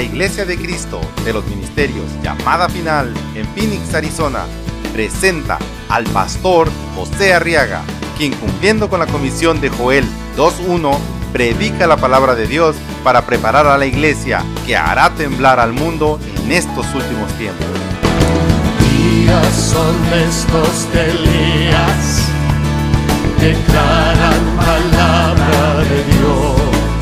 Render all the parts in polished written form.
Iglesia de Cristo de los Ministerios Llamada Final en Phoenix, Arizona, presenta al pastor José Arriaga, quien, cumpliendo con la comisión de Joel 2:1, predica la palabra de Dios para preparar a la iglesia que hará temblar al mundo en estos últimos tiempos. Días son estos de Elías, declaran palabra de Dios.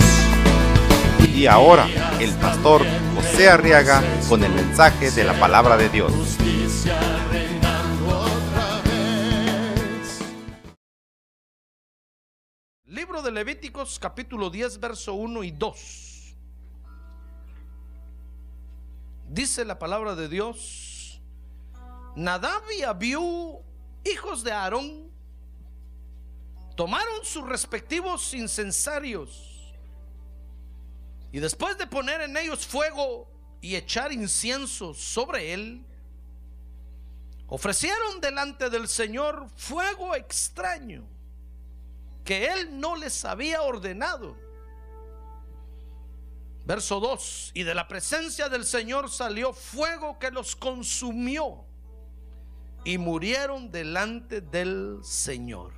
Y ahora, el pastor José Arriaga con el mensaje de la palabra de Dios. Justicia reinando otra vez. Libro de Levíticos, capítulo 10, verso 1 y 2. Dice la palabra de Dios: Nadab y Abiú, hijos de Aarón, tomaron sus respectivos incensarios, y después de poner en ellos fuego y echar incienso sobre él, ofrecieron delante del Señor fuego extraño que él no les había ordenado. Verso 2: y de la presencia del Señor salió fuego que los consumió, y murieron delante del Señor.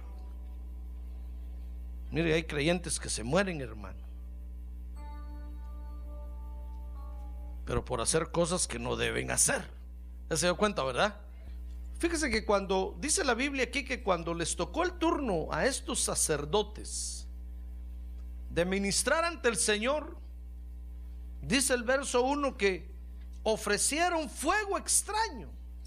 Mire, hay creyentes que se mueren, hermano, pero por hacer cosas que no deben hacer. Ya se dio cuenta, ¿verdad? Fíjese que cuando dice la Biblia aquí que cuando les tocó el turno a estos sacerdotes de ministrar ante el Señor, dice el verso 1 que ofrecieron fuego extraño.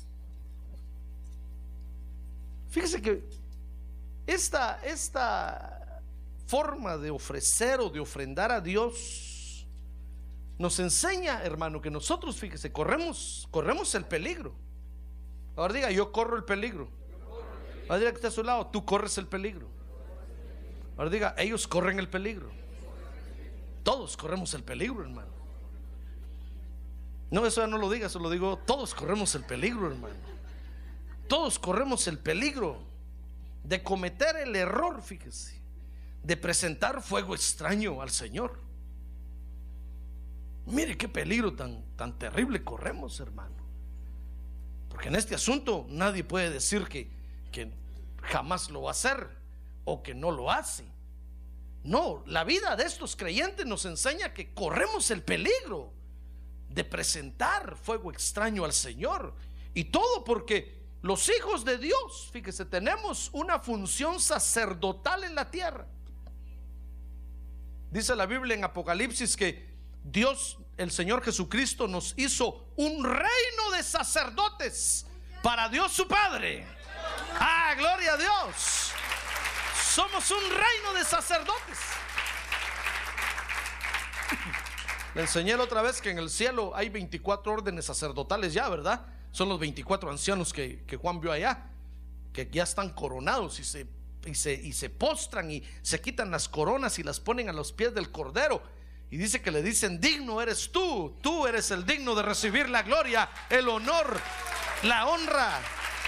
Fíjese que esta forma de ofrecer o de ofrendar a Dios nos enseña, hermano, que nosotros, fíjese, corremos el peligro. Ahora diga: yo corro el peligro. Ahora diga que está a su lado: tú corres el peligro. Ahora diga: ellos corren el peligro. Todos corremos el peligro, hermano. No, eso ya no lo diga, eso lo digo: todos corremos el peligro, hermano. Todos corremos el peligro de cometer el error, fíjese, de presentar fuego extraño al Señor. Mire qué peligro tan terrible corremos, hermano. Porque en este asunto nadie puede decir que jamás lo va a hacer o que no lo hace. No, la vida de estos creyentes nos enseña que corremos el peligro de presentar fuego extraño al Señor. Y todo porque los hijos de Dios, fíjese, tenemos una función sacerdotal en la tierra. Dice la Biblia en Apocalipsis que Dios, el Señor Jesucristo, nos hizo un reino de sacerdotes para Dios su Padre. ¡Ah, gloria a Dios! Somos un reino de sacerdotes. Le enseñé la otra vez que en el cielo hay 24 órdenes sacerdotales ya, ¿verdad? Son los 24 ancianos que Juan vio allá, que ya están coronados y se postran y se quitan las coronas y las ponen a los pies del Cordero. Y dice que le dicen: digno eres tú eres el digno de recibir la gloria, el honor, la honra.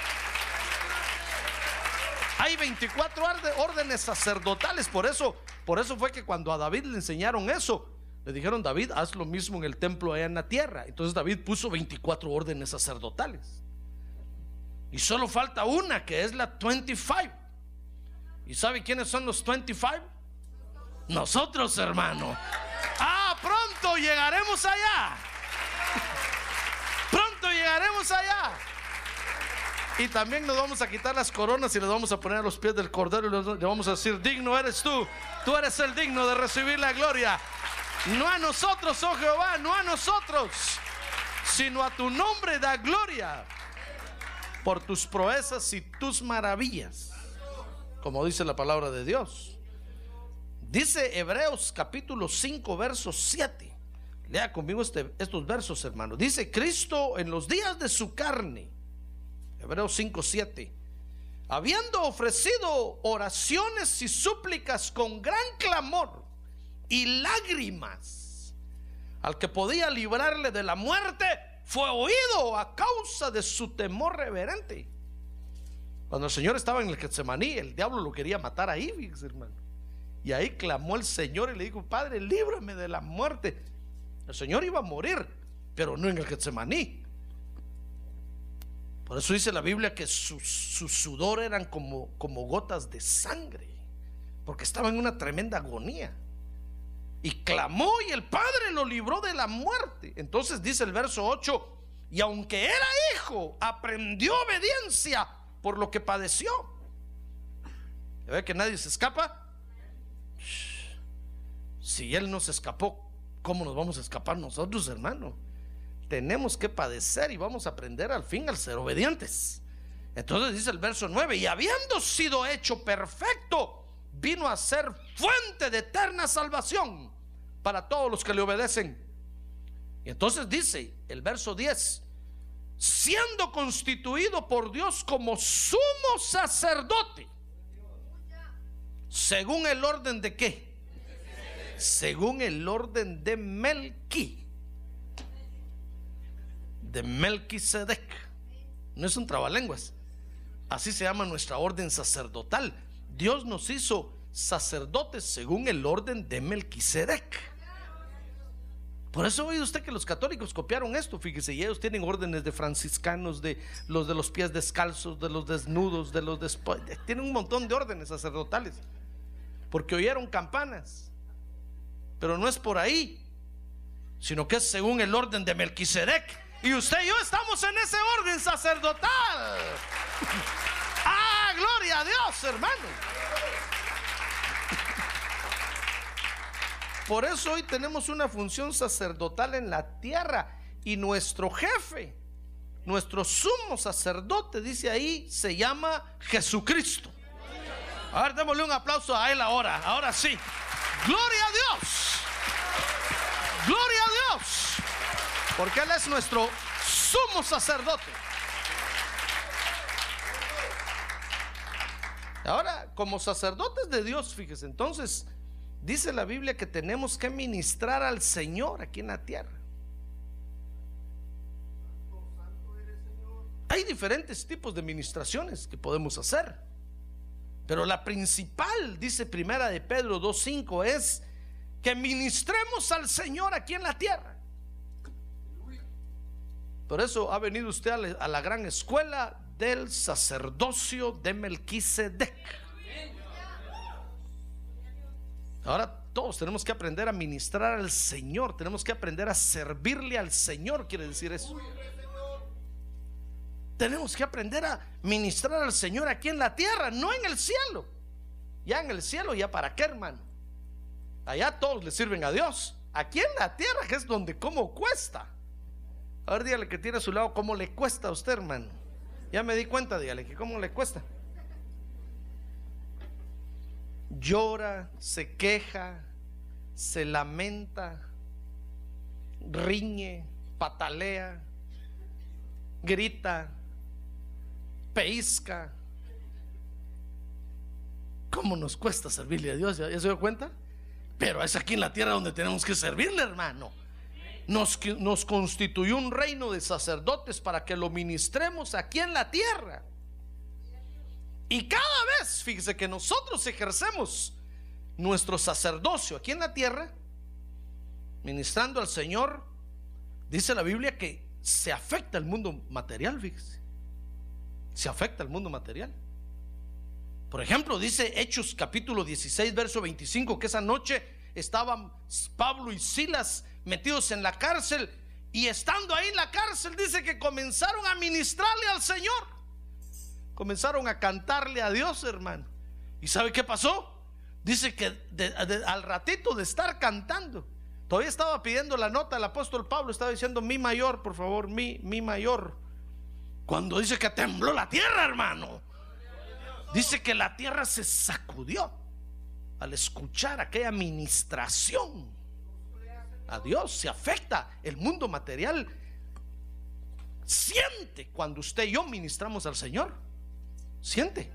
Hay 24 órdenes sacerdotales. Por eso fue que cuando a David le enseñaron eso, le dijeron: David, haz lo mismo en el templo allá en la tierra. Entonces David puso 24 órdenes sacerdotales. Y solo falta una, que es la 25. ¿Y sabe quiénes son los 25? Nosotros, hermano. Pronto llegaremos allá. Pronto llegaremos allá. Y también nos vamos a quitar las coronas y les vamos a poner a los pies del Cordero y le vamos a decir: digno eres tú eres el digno de recibir la gloria. No a nosotros, oh Jehová, no a nosotros, sino a tu nombre da gloria por tus proezas y tus maravillas, como dice la palabra de Dios. Dice Hebreos capítulo 5 verso 7. Lea conmigo estos versos, hermano. Dice: Cristo en los días de su carne, Hebreos 5, 7, habiendo ofrecido oraciones y súplicas con gran clamor y lágrimas al que podía librarle de la muerte, fue oído a causa de su temor reverente. Cuando el Señor estaba en el Getsemaní, el diablo lo quería matar ahí, fíjese, hermano. Y ahí clamó el Señor y le dijo: Padre, líbrame de la muerte. El Señor iba a morir, pero no en el Getsemaní. Por eso dice la Biblia que su sudor eran como gotas de sangre, porque estaba en una tremenda agonía. Y clamó y el Padre lo libró de la muerte. Entonces dice el verso 8: y aunque era hijo, aprendió obediencia por lo que padeció. ¿Ya ve que nadie se escapa? Si Él no se escapó, ¿cómo nos vamos a escapar nosotros, hermano? Tenemos que padecer y vamos a aprender al fin al ser obedientes. Entonces dice el verso 9: y habiendo sido hecho perfecto, vino a ser fuente de eterna salvación para todos los que le obedecen. Y entonces dice el verso 10: siendo constituido por Dios como sumo sacerdote, según el orden de ¿qué? Según el orden de Melquisedec. No es un trabalenguas, así se llama nuestra orden sacerdotal. Dios nos hizo sacerdotes según el orden de Melquisedec. Por eso oye usted que los católicos copiaron esto, fíjese, y ellos tienen órdenes de franciscanos, de los pies descalzos, de los desnudos, tienen un montón de órdenes sacerdotales, porque oyeron campanas. Pero no es por ahí, sino que es según el orden de Melquisedec. Y usted y yo estamos en ese orden sacerdotal. ¡Ah, gloria a Dios, hermano! Por eso hoy tenemos una función sacerdotal en la tierra. Y nuestro jefe, nuestro sumo sacerdote, dice ahí, se llama Jesucristo. A ver, démosle un aplauso a Él ahora. Ahora sí. ¡Gloria a Dios! ¡Gloria a Dios! Porque Él es nuestro sumo sacerdote. Ahora, como sacerdotes de Dios, fíjese, entonces dice la Biblia que tenemos que ministrar al Señor aquí en la tierra. Hay diferentes tipos de ministraciones que podemos hacer, pero la principal, dice Primera de Pedro 2:5, es que ministremos al Señor aquí en la tierra. Por eso ha venido usted a la gran escuela del sacerdocio de Melquisedec. Ahora todos tenemos que aprender a ministrar al Señor, tenemos que aprender a servirle al Señor, quiere decir eso. Tenemos que aprender a ministrar al Señor aquí en la tierra, no en el cielo. Ya en el cielo, ya para qué, hermano. Allá todos le sirven a Dios. Aquí en la tierra, que es donde como cuesta. A ver, dígale que tiene a su lado cómo le cuesta a usted, hermano. Ya me di cuenta, dígale que cómo le cuesta. Llora, se queja, se lamenta, riñe, patalea, grita, pellizca. ¿Cómo nos cuesta servirle a Dios? ¿Ya se dio cuenta? Pero es aquí en la tierra donde tenemos que servirle, hermano. Nos constituyó un reino de sacerdotes para que lo ministremos aquí en la tierra. Y cada vez, fíjese, que nosotros ejercemos nuestro sacerdocio aquí en la tierra, ministrando al Señor, dice la Biblia que se afecta el mundo material, fíjese. Se afecta el mundo material. Por ejemplo, dice Hechos capítulo 16, verso 25, que esa noche estaban Pablo y Silas metidos en la cárcel, y estando ahí en la cárcel, dice que comenzaron a ministrarle al Señor, comenzaron a cantarle a Dios, hermano. ¿Y sabe qué pasó? Dice que al ratito de estar cantando, todavía estaba pidiendo la nota. El apóstol Pablo estaba diciendo: mi mayor, por favor, mi mayor. Cuando dice que tembló la tierra, hermano, dice que la tierra se sacudió al escuchar aquella ministración a Dios. Se afecta el mundo material. Siente cuando usted y yo ministramos al Señor. Siente.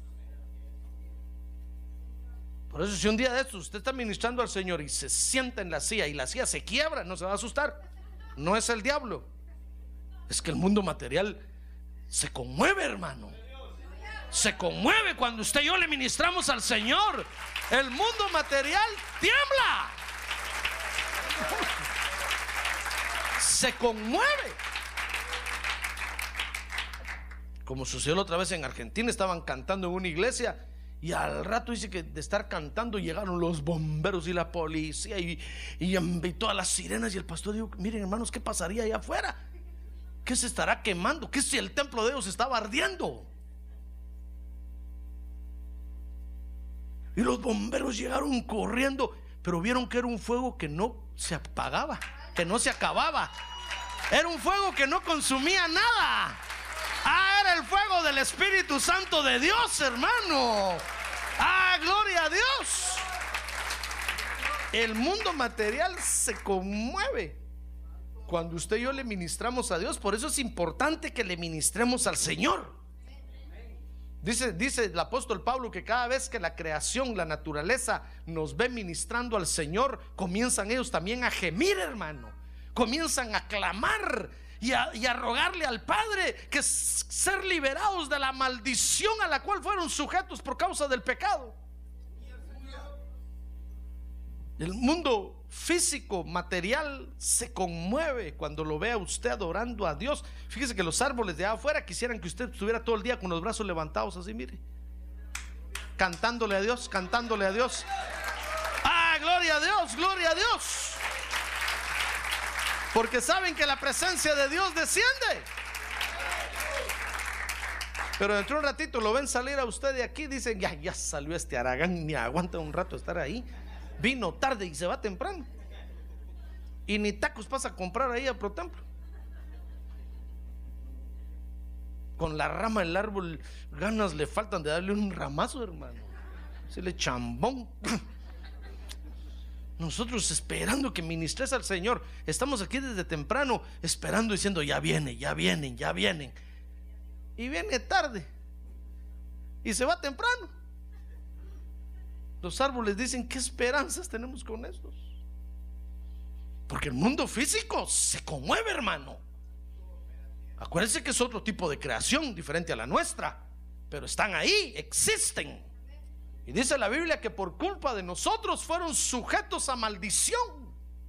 Por eso, si un día de estos usted está ministrando al Señor y se sienta en la silla y la silla se quiebra, no se va a asustar. No es el diablo, es que el mundo material se conmueve, hermano. Se conmueve cuando usted y yo le ministramos al Señor. El mundo material tiembla. se conmueve. Como sucedió la otra vez en Argentina, estaban cantando en una iglesia y al rato dice que de estar cantando llegaron los bomberos y la policía y todas las sirenas, y el pastor dijo: miren, hermanos, ¿qué pasaría allá afuera? ¿Qué se estará quemando? ¿Qué si el templo de Dios estaba ardiendo? Y los bomberos llegaron corriendo, pero vieron que era un fuego que no se apagaba, que no se acababa. Era un fuego que no consumía nada. Era el fuego del Espíritu Santo de Dios, hermano. Gloria a Dios. El mundo material se conmueve cuando usted y yo le ministramos a Dios. Por eso es importante que le ministremos al Señor. Dice el apóstol Pablo que cada vez que la creación, la naturaleza nos ve ministrando al Señor, comienzan ellos también a gemir, hermano. Comienzan a clamar y a rogarle al Padre que ser liberados de la maldición a la cual fueron sujetos por causa del pecado. El mundo físico, material, se conmueve cuando lo vea usted adorando a Dios. Fíjese que los árboles de afuera quisieran que usted estuviera todo el día con los brazos levantados así, mire, cantándole a Dios, cantándole a Dios. Gloria a Dios, gloria a Dios. Porque saben que la presencia de Dios desciende. Pero dentro de un ratito lo ven salir a usted de aquí, dicen: ya salió este Aragán, ni aguanta un rato estar ahí. Vino tarde y se va temprano. Y ni tacos pasa a comprar ahí a ProTemplo. Con la rama del árbol, ganas le faltan de darle un ramazo, hermano. Se le chambón. Nosotros esperando que ministres al Señor. Estamos aquí desde temprano esperando, diciendo: ya vienen, ya vienen, ya vienen. Y viene tarde y se va temprano. Los árboles dicen: ¿qué esperanzas tenemos con estos? Porque el mundo físico se conmueve, hermano. Acuérdense que es otro tipo de creación diferente a la nuestra, pero están ahí, existen. Y dice la Biblia que por culpa de nosotros fueron sujetos a maldición.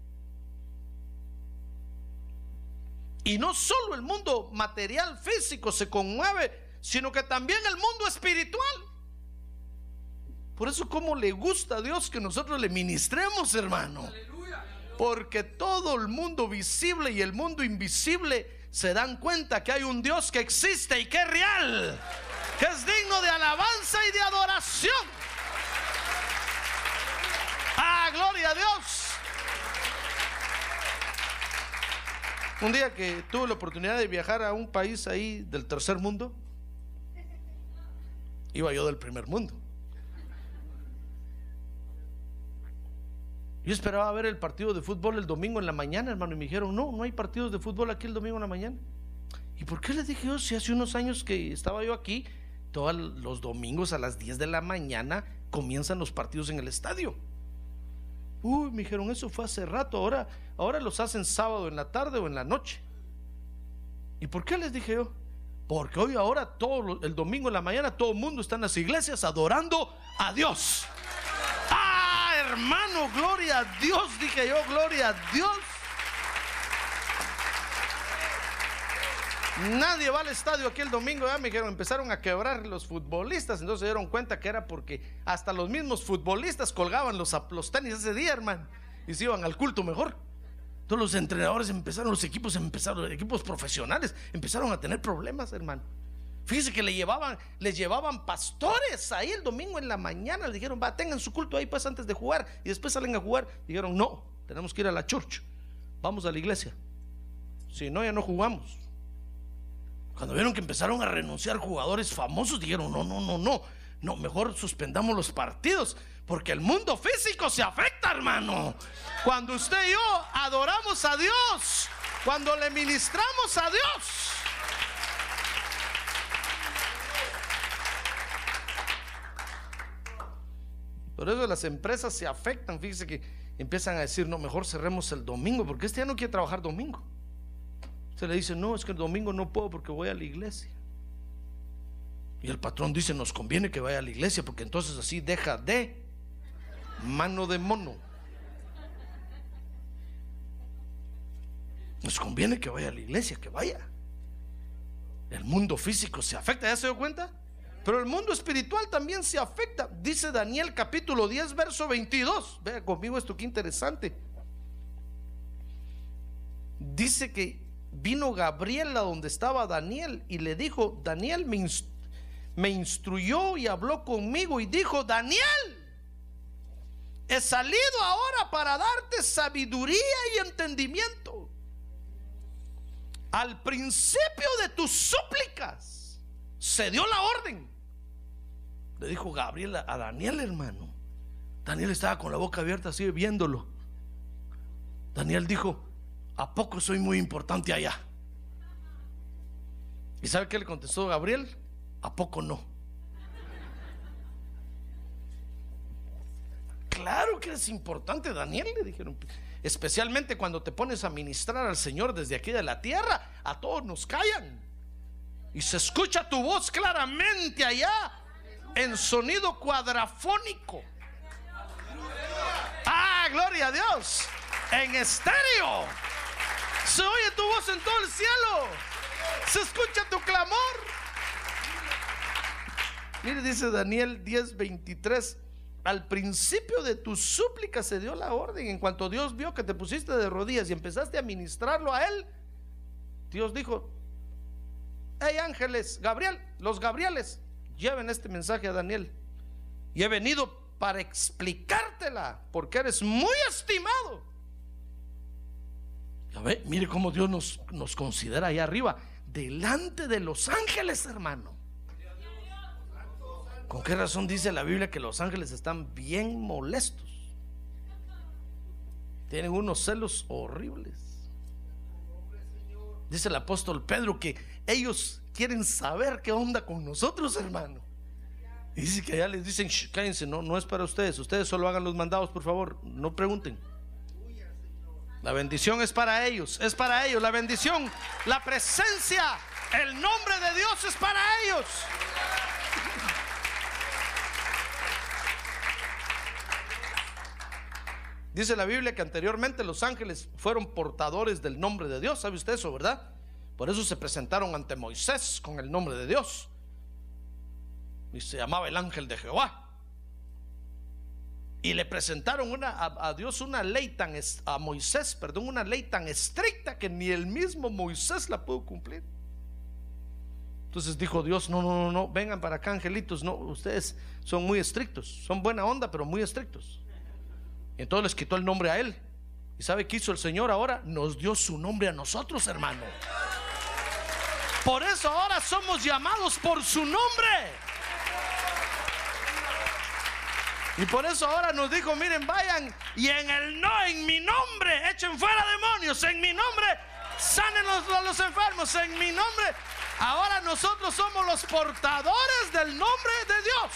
Y no solo el mundo material físico se conmueve, sino que también el mundo espiritual. Por eso, como le gusta a Dios que nosotros le ministremos, hermano. Porque todo el mundo visible y el mundo invisible se dan cuenta que hay un Dios que existe y que es real, que es digno de alabanza y de adoración. Gloria a Dios. Un día que tuve la oportunidad de viajar a un país ahí del tercer mundo, iba yo del primer mundo. Yo esperaba ver el partido de fútbol el domingo en la mañana, hermano, y me dijeron: no hay partidos de fútbol aquí el domingo en la mañana. ¿Y por qué les dije yo? Si hace unos años que estaba yo aquí, todos los domingos a las 10 de la mañana comienzan los partidos en el estadio. Me dijeron: eso fue hace rato, ahora los hacen sábado en la tarde o en la noche. ¿Y por qué les dije yo? Porque ahora el domingo en la mañana todo el mundo está en las iglesias adorando a Dios. Hermano, gloria a Dios, dije yo, gloria a Dios. Nadie va al estadio aquí el domingo, ya me dijeron, empezaron a quebrar los futbolistas. Entonces se dieron cuenta que era porque hasta los mismos futbolistas colgaban los tenis ese día, hermano, y se iban al culto mejor. Todos los entrenadores empezaron, los equipos profesionales empezaron a tener problemas, hermano. Fíjese que les llevaban pastores ahí el domingo en la mañana. Les dijeron: tengan su culto ahí pues antes de jugar, y después salen a jugar. Dijeron: no, tenemos que ir a la church, vamos a la iglesia, si no ya no jugamos. Cuando vieron que empezaron a renunciar jugadores famosos, dijeron: no, mejor suspendamos los partidos, porque el mundo físico se afecta, hermano. Cuando usted y yo adoramos a Dios, cuando le ministramos a Dios, por eso las empresas se afectan. Fíjese que empiezan a decir: no, mejor cerremos el domingo, porque este ya no quiere trabajar domingo. Se le dice: no, es que el domingo no puedo porque voy a la iglesia. Y el patrón dice: nos conviene que vaya a la iglesia, porque entonces así deja de mano de mono. Nos conviene que vaya a la iglesia, que vaya. El mundo físico se afecta, ¿ya se dio cuenta? Pero el mundo espiritual también se afecta. Dice Daniel capítulo 10 verso 22. Vea conmigo esto, qué interesante. Dice que vino Gabriel a donde estaba Daniel y le dijo: Daniel me instruyó y habló conmigo y dijo: Daniel, he salido ahora para darte sabiduría y entendimiento. Al principio de tus súplicas se dio la orden. Le dijo Gabriel a Daniel, hermano. Daniel estaba con la boca abierta así viéndolo. Daniel dijo: ¿a poco soy muy importante allá? ¿Y sabe qué le contestó Gabriel? ¿A poco no? Claro que es importante, Daniel, le dijeron. Especialmente cuando te pones a ministrar al Señor desde aquí de la tierra. A todos nos callan y se escucha tu voz claramente allá en sonido cuadrafónico. Ah, gloria a Dios. En estéreo se oye tu voz en todo el cielo. Se escucha tu clamor. Mire, dice Daniel 10:23. Al principio de tus súplicas se dio la orden. En cuanto Dios vio que te pusiste de rodillas y empezaste a ministrarlo a él, Dios dijo: hey ángeles, Gabriel, los Gabrieles, lleven este mensaje a Daniel. Y he venido para explicártela, porque eres muy estimado. Ya ve, mire cómo Dios nos considera allá arriba, delante de los ángeles, hermano. ¿Con qué razón dice la Biblia que los ángeles están bien molestos? Tienen unos celos horribles. Dice el apóstol Pedro que ellos quieren saber qué onda con nosotros, hermano. Y dice que allá les dicen: cállense, no es para ustedes. Ustedes solo hagan los mandados, por favor, no pregunten. La bendición es para ellos, es para ellos. La bendición, la presencia, el nombre de Dios es para ellos. Dice la Biblia que anteriormente los ángeles fueron portadores del nombre de Dios. ¿Sabe usted eso, verdad? Por eso se presentaron ante Moisés con el nombre de Dios. Y se llamaba el ángel de Jehová. Y le presentaron a Dios una ley a Moisés, perdón, una ley tan estricta que ni el mismo Moisés la pudo cumplir. Entonces dijo Dios: no, vengan para acá, angelitos. No, ustedes son muy estrictos. Son buena onda, pero muy estrictos. Y entonces les quitó el nombre a él. ¿Y sabe qué hizo el Señor ahora? Nos dio su nombre a nosotros, hermano. Por eso ahora somos llamados por su nombre. Y por eso ahora nos dijo: miren, vayan y en mi nombre echen fuera demonios, en mi nombre sanen los enfermos, en mi nombre. Ahora nosotros somos los portadores del nombre de Dios.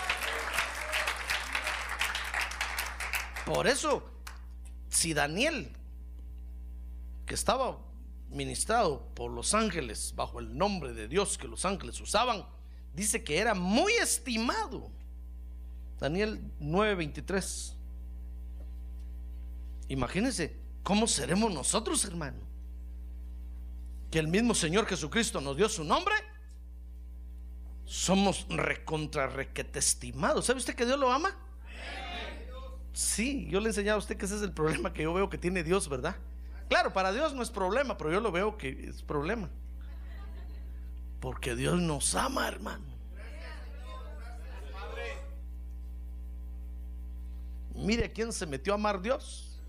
Por eso, si Daniel, que estaba ministrado por los ángeles bajo el nombre de Dios que los ángeles usaban, dice que era muy estimado. Daniel 9:23. Imagínense cómo seremos nosotros, hermano, que el mismo Señor Jesucristo nos dio su nombre. Somos requete estimados. ¿Sabe usted que Dios lo ama? Sí, yo le he enseñado a usted que ese es el problema que yo veo que tiene Dios, ¿verdad? Claro, para Dios no es problema, pero yo lo veo que es problema. Porque Dios nos ama, hermano. Mire a quién se metió a amar Dios.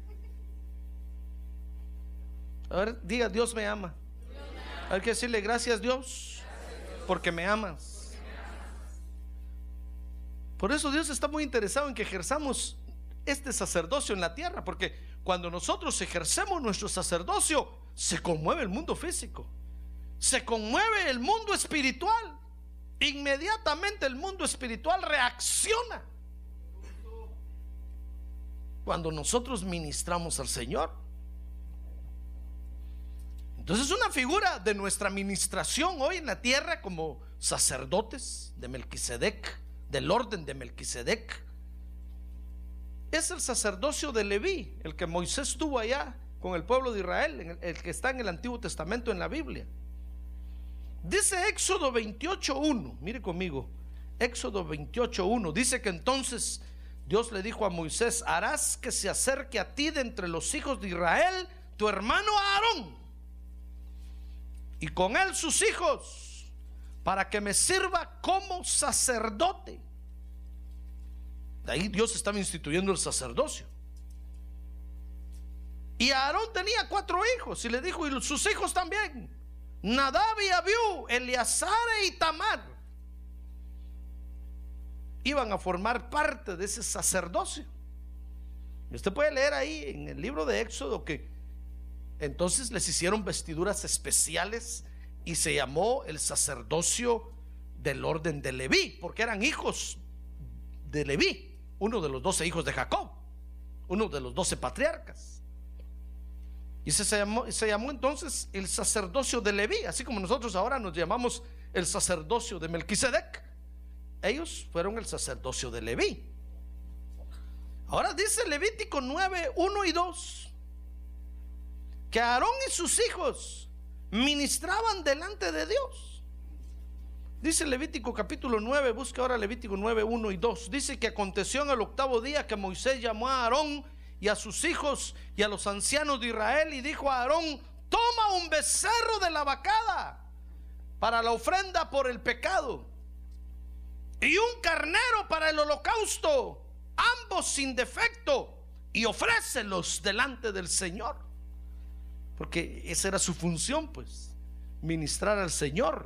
A ver, diga: Dios me ama. Hay que decirle: gracias, Dios, porque me amas. Por eso Dios está muy interesado en que ejerzamos este sacerdocio en la tierra, porque cuando nosotros ejercemos nuestro sacerdocio, se conmueve el mundo físico, se conmueve el mundo espiritual. Inmediatamente el mundo espiritual reacciona cuando nosotros ministramos al Señor. Entonces es una figura de nuestra ministración hoy en la tierra como sacerdotes de Melquisedec, del orden de Melquisedec. Es el sacerdocio de Leví, el que Moisés tuvo allá con el pueblo de Israel, el que está en el Antiguo Testamento en la Biblia. Dice Éxodo 28:1, mire conmigo, Éxodo 28:1, dice que entonces Dios le dijo a Moisés: harás que se acerque a ti de entre los hijos de Israel tu hermano Aarón, y con él sus hijos, para que me sirva como sacerdote. De ahí Dios estaba instituyendo el sacerdocio. Y Aarón tenía 4 hijos, y le dijo, y sus hijos también, Nadab y Abiú, Eleazar e Itamar, iban a formar parte de ese sacerdocio. Y usted puede leer ahí en el libro de Éxodo que entonces les hicieron vestiduras especiales y se llamó el sacerdocio del orden de Leví, porque eran hijos de Leví, uno de los 12 hijos de Jacob, uno de los 12 patriarcas. Y se llamó entonces el sacerdocio de Leví, así como nosotros ahora nos llamamos el sacerdocio de Melquisedec. Ellos fueron el sacerdocio de Leví. Ahora dice Levítico 9:1 y 2 que Aarón y sus hijos ministraban delante de Dios. Dice Levítico capítulo 9, busca ahora Levítico 9:1 y 2. Dice que aconteció en el 8º día que Moisés llamó a Aarón y a sus hijos y a los ancianos de Israel, y dijo a Aarón: toma un becerro de la vacada para la ofrenda por el pecado, y un carnero para el holocausto, ambos sin defecto, y ofrécelos delante del Señor. Porque esa era su función, pues, ministrar al Señor.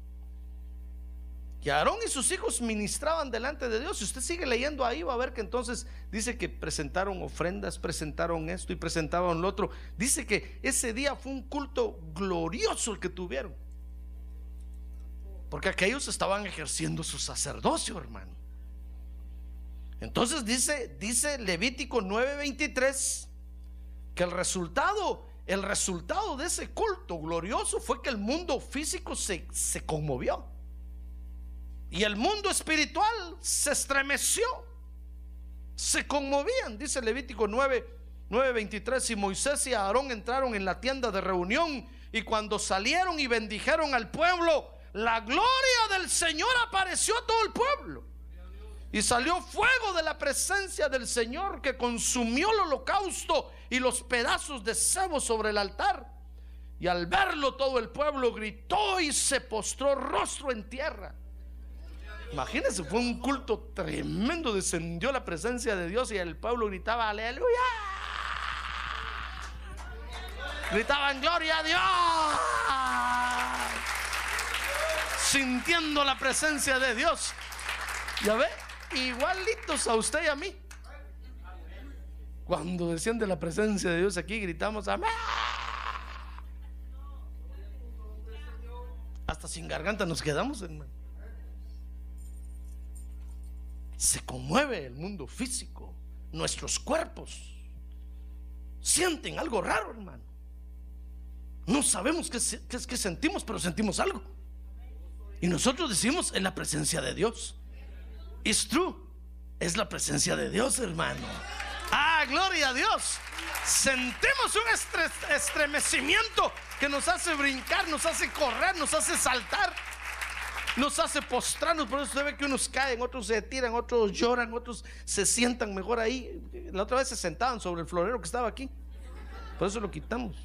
Y Aarón y sus hijos ministraban delante de Dios. Si usted sigue leyendo ahí, va a ver que entonces dice que presentaron ofrendas, presentaron esto y presentaban lo otro. Dice que ese día fue un culto glorioso el que tuvieron, porque aquellos estaban ejerciendo su sacerdocio, hermano. Entonces dice Levítico 9:23 que el resultado de ese culto glorioso fue que el mundo físico se conmovió y el mundo espiritual se estremeció, se conmovían. Dice Levítico 9:23: y Moisés y Aarón entraron en la tienda de reunión, y cuando salieron y bendijeron al pueblo, la gloria del Señor apareció a todo el pueblo, y salió fuego de la presencia del Señor que consumió el holocausto y los pedazos de cebo sobre el altar. Y al verlo todo el pueblo gritó y se postró rostro en tierra. Imagínense, fue un culto tremendo, descendió la presencia de Dios y el pueblo gritaba aleluya, gritaban gloria a Dios, sintiendo la presencia de Dios. Ya ve, igualitos a usted y a mí. Cuando desciende la presencia de Dios aquí, gritamos amén. Hasta sin garganta nos quedamos, hermano. Se conmueve el mundo físico. Nuestros cuerpos sienten algo raro, hermano. No sabemos qué sentimos, pero sentimos algo. Y nosotros decimos: en la presencia de Dios. It's true, es la presencia de Dios, hermano. Ah, gloria a Dios. Sentimos un estremecimiento que nos hace brincar, nos hace correr, nos hace saltar, nos hace postrarnos. Por eso usted ve que unos caen, otros se tiran, otros lloran, otros se sientan mejor ahí. La otra vez se sentaban sobre el florero que estaba aquí, por eso lo quitamos,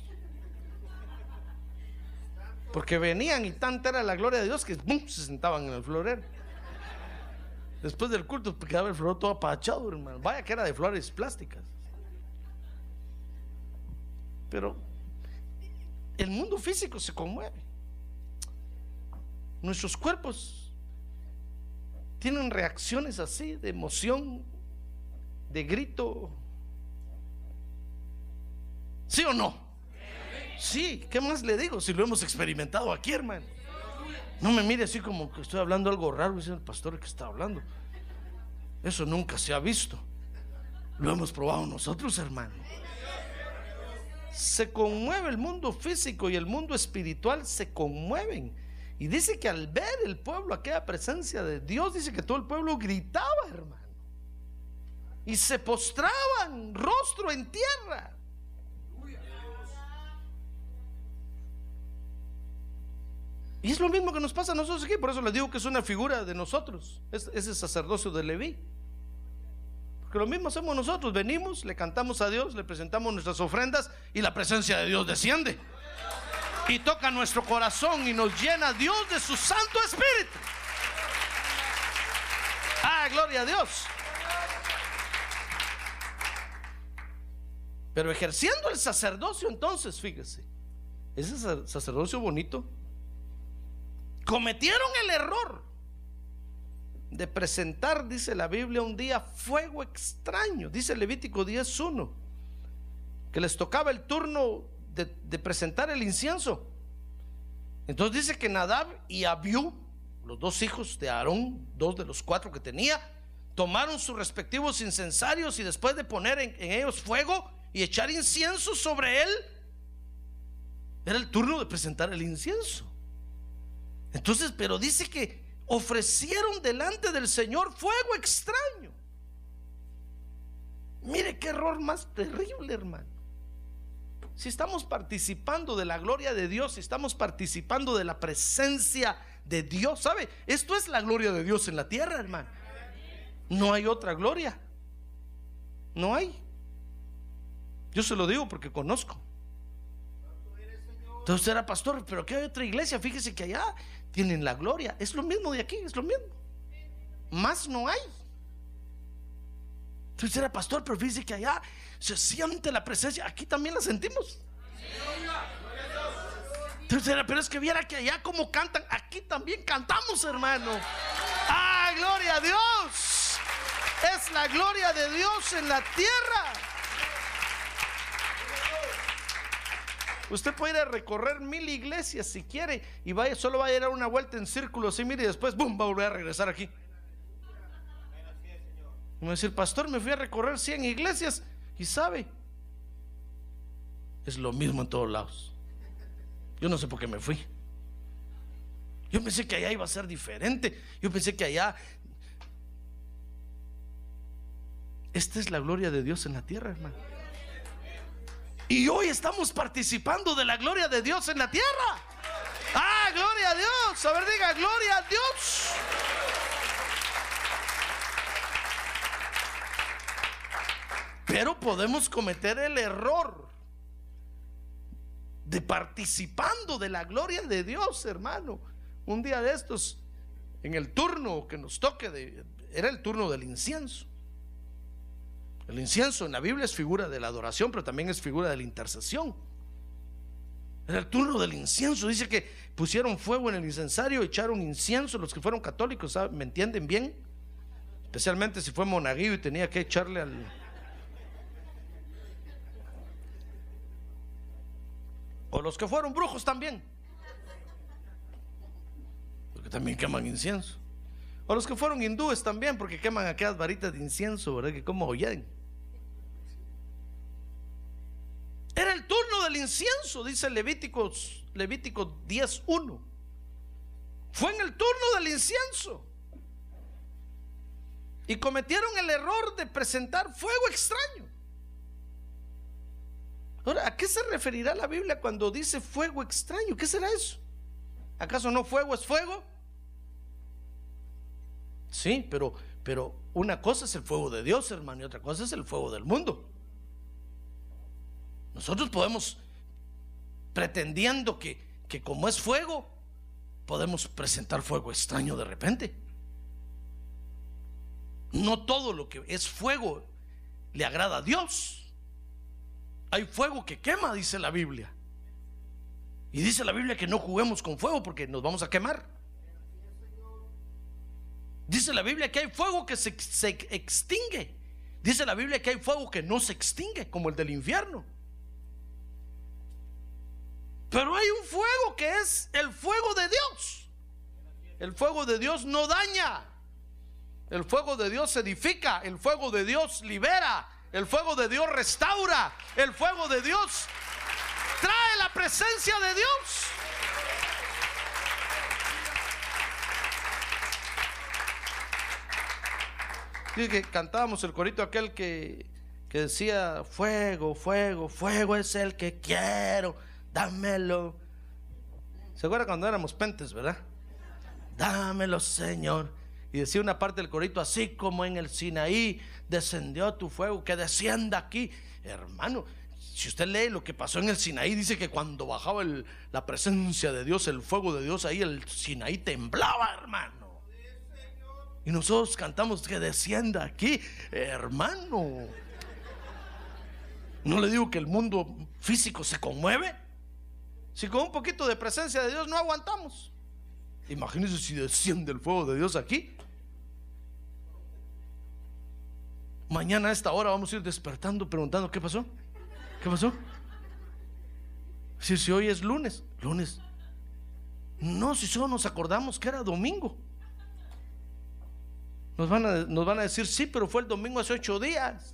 porque venían y tanta era la gloria de Dios que ¡bum!, se sentaban en el florero. Después del culto quedaba el florero todo apachado, hermano. Vaya que era de flores plásticas. Pero el mundo físico se conmueve. Nuestros cuerpos tienen reacciones así, de emoción, de grito. ¿Sí o no? Sí, ¿qué más le digo si lo hemos experimentado aquí, hermano? No me mire así como que estoy hablando algo raro, dice el pastor que está hablando. Eso nunca se ha visto. Lo hemos probado nosotros, hermano. Se conmueve el mundo físico y el mundo espiritual se conmueven. Y dice que al ver el pueblo aquella presencia de Dios, dice que todo el pueblo gritaba, hermano, y se postraban rostro en tierra. Y es lo mismo que nos pasa a nosotros aquí. Por eso les digo que es una figura de nosotros, ese sacerdocio de Leví. Porque lo mismo hacemos nosotros. Venimos, le cantamos a Dios, le presentamos nuestras ofrendas y la presencia de Dios desciende y toca nuestro corazón y nos llena Dios de su Santo Espíritu. Ah, gloria a Dios. Pero ejerciendo el sacerdocio, entonces, fíjese, ese sacerdocio bonito, cometieron el error de presentar, dice la Biblia, un día fuego extraño. Dice Levítico 10:1 que les tocaba el turno de presentar el incienso. Entonces dice que Nadab y Abiú, los dos hijos de Aarón, 2 de los 4 que tenía, tomaron sus respectivos incensarios y después de poner en ellos fuego y echar incienso sobre él, era el turno de presentar el incienso. Entonces, pero dice que ofrecieron delante del Señor fuego extraño. Mire qué error más terrible, hermano. Si estamos participando de la gloria de Dios, si estamos participando de la presencia de Dios, ¿sabe? Esto es la gloria de Dios en la tierra, hermano. No hay otra gloria. No hay. Yo se lo digo porque conozco. Entonces era pastor, pero ¿qué hay otra iglesia? Fíjese que allá tienen la gloria. Es lo mismo de aquí, es lo mismo. Más no hay. Entonces era pastor, pero fíjese que allá se siente la presencia. Aquí también la sentimos. Entonces era, pero es que viera que allá como cantan, aquí también cantamos, hermano. ¡Ah, gloria a Dios! Es la gloria de Dios en la tierra. Usted puede ir a recorrer 1000 iglesias si quiere y vaya, solo va a ir a una vuelta en círculo así, mire, y después ¡bum!, va a volver a regresar aquí. Y me va a decir, pastor, me fui a recorrer 100 iglesias y sabe, es lo mismo en todos lados. Yo no sé por qué me fui. Yo pensé que allá iba a ser diferente. Yo pensé que allá, esta es la gloria de Dios en la tierra, hermano. Y hoy estamos participando de la gloria de Dios en la tierra. ¡Ah, gloria a Dios! A ver, diga, gloria a Dios. Pero podemos cometer el error de participando de la gloria de Dios, hermano. Un día de estos, en el turno que nos toque, era el turno del incienso. El incienso en la Biblia es figura de la adoración, pero también es figura de la intercesión. Era el turno del incienso. Dice que pusieron fuego en el incensario, echaron incienso. Los que fueron católicos, ¿saben? ¿Me entienden bien? Especialmente si fue monaguillo y tenía que echarle al... O los que fueron brujos también, porque también queman incienso. O los que fueron hindúes también, porque queman aquellas varitas de incienso, ¿verdad? Que como oyen. Era el turno del incienso, dice Levítico 10:1. Fue en el turno del incienso. Y cometieron el error de presentar fuego extraño. Ahora, ¿a qué se referirá la Biblia cuando dice fuego extraño? ¿Qué será eso? ¿Acaso no fuego es fuego? Sí, pero una cosa es el fuego de Dios, hermano, y otra cosa es el fuego del mundo. Nosotros podemos, pretendiendo que como es fuego, podemos presentar fuego extraño de repente. No todo lo que es fuego le agrada a Dios. Hay fuego que quema, dice la Biblia. Y dice la Biblia que no juguemos con fuego porque nos vamos a quemar. Dice la Biblia que hay fuego que se extingue. Dice la Biblia que hay fuego que no se extingue, como el del infierno. Pero hay un fuego que es el fuego de Dios. El fuego de Dios no daña. El fuego de Dios edifica. El fuego de Dios libera. El fuego de Dios restaura. El fuego de Dios trae la presencia de Dios. Dice que cantábamos el corito aquel que decía: fuego, fuego, fuego es el que quiero, dámelo. ¿Se acuerda cuando éramos pentes, verdad? Dámelo, Señor. Y decía una parte del corito: así como en el Sinaí descendió tu fuego, que descienda aquí. Hermano, si usted lee lo que pasó en el Sinaí, dice que cuando bajaba la presencia de Dios, el fuego de Dios, ahí el Sinaí temblaba, hermano. Y nosotros cantamos que descienda aquí, hermano. No le digo que el mundo físico se conmueve. Si con un poquito de presencia de Dios no aguantamos, imagínense si desciende el fuego de Dios aquí. Mañana a esta hora vamos a ir despertando preguntando: ¿qué pasó? ¿Qué pasó? Si hoy es lunes. No, si solo nos acordamos que era domingo. Nos van a decir: sí, pero fue el domingo hace 8 días.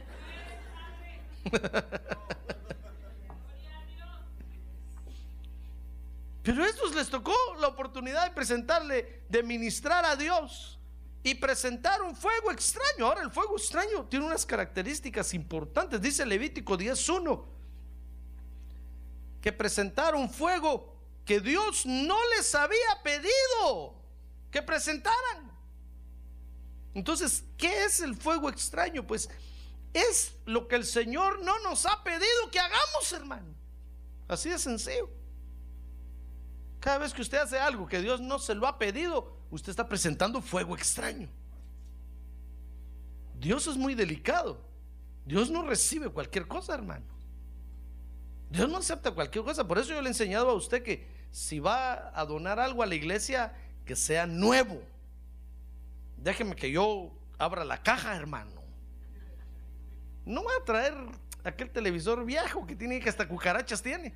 Pero a estos les tocó la oportunidad de presentarle, de ministrar a Dios y presentar un fuego extraño. Ahora, el fuego extraño tiene unas características importantes. Dice Levítico 10:1 que presentaron un fuego que Dios no les había pedido que presentaran. Entonces, ¿qué es el fuego extraño? Pues es lo que el Señor no nos ha pedido que hagamos, hermano. Así de sencillo. Cada vez que usted hace algo que Dios no se lo ha pedido, usted está presentando fuego extraño. Dios es muy delicado. Dios no recibe cualquier cosa, hermano. Dios no acepta cualquier cosa. Por eso yo le he enseñado a usted que si va a donar algo a la iglesia, que sea nuevo. Déjeme que yo abra la caja, hermano. No va a traer aquel televisor viejo que tiene, que hasta cucarachas tiene.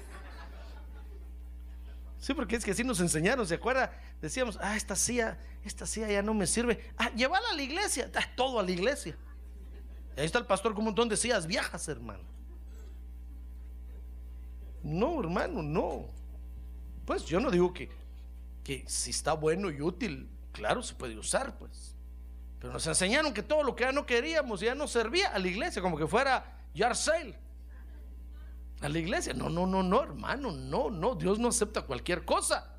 Sí, porque es que así nos enseñaron, ¿se acuerda? Decíamos: esta silla ya no me sirve. Llévala a la iglesia. Todo a la iglesia. Y ahí está el pastor con un montón de sillas viejas, hermano. No, hermano, no. Pues yo no digo que si está bueno y útil, claro, se puede usar, pues. Pero nos enseñaron que todo lo que ya no queríamos ya no servía a la iglesia, como que fuera yard sale. A la iglesia, no, hermano, no, Dios no acepta cualquier cosa.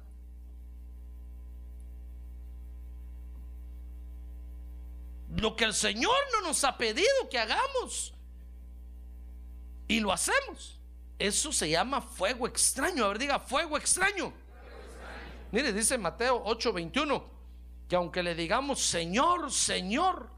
Lo que el Señor no nos ha pedido que hagamos y lo hacemos, eso se llama fuego extraño. A ver, diga: fuego extraño. Mire, dice Mateo 8:21 que aunque le digamos Señor, Señor.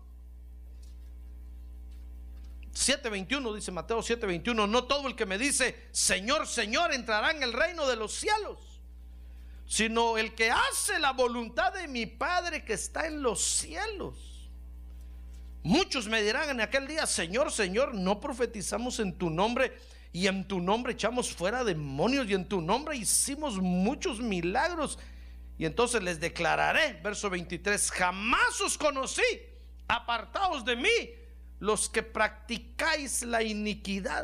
7:21 dice Mateo 7:21: no todo el que me dice Señor, Señor entrará en el reino de los cielos, sino el que hace la voluntad de mi Padre que está en los cielos. Muchos me dirán en aquel día: Señor, Señor, no profetizamos en tu nombre, y en tu nombre echamos fuera demonios, y en tu nombre hicimos muchos milagros. Y entonces les declararé, verso 23: jamás os conocí, apartaos de mí, los que practicáis la iniquidad.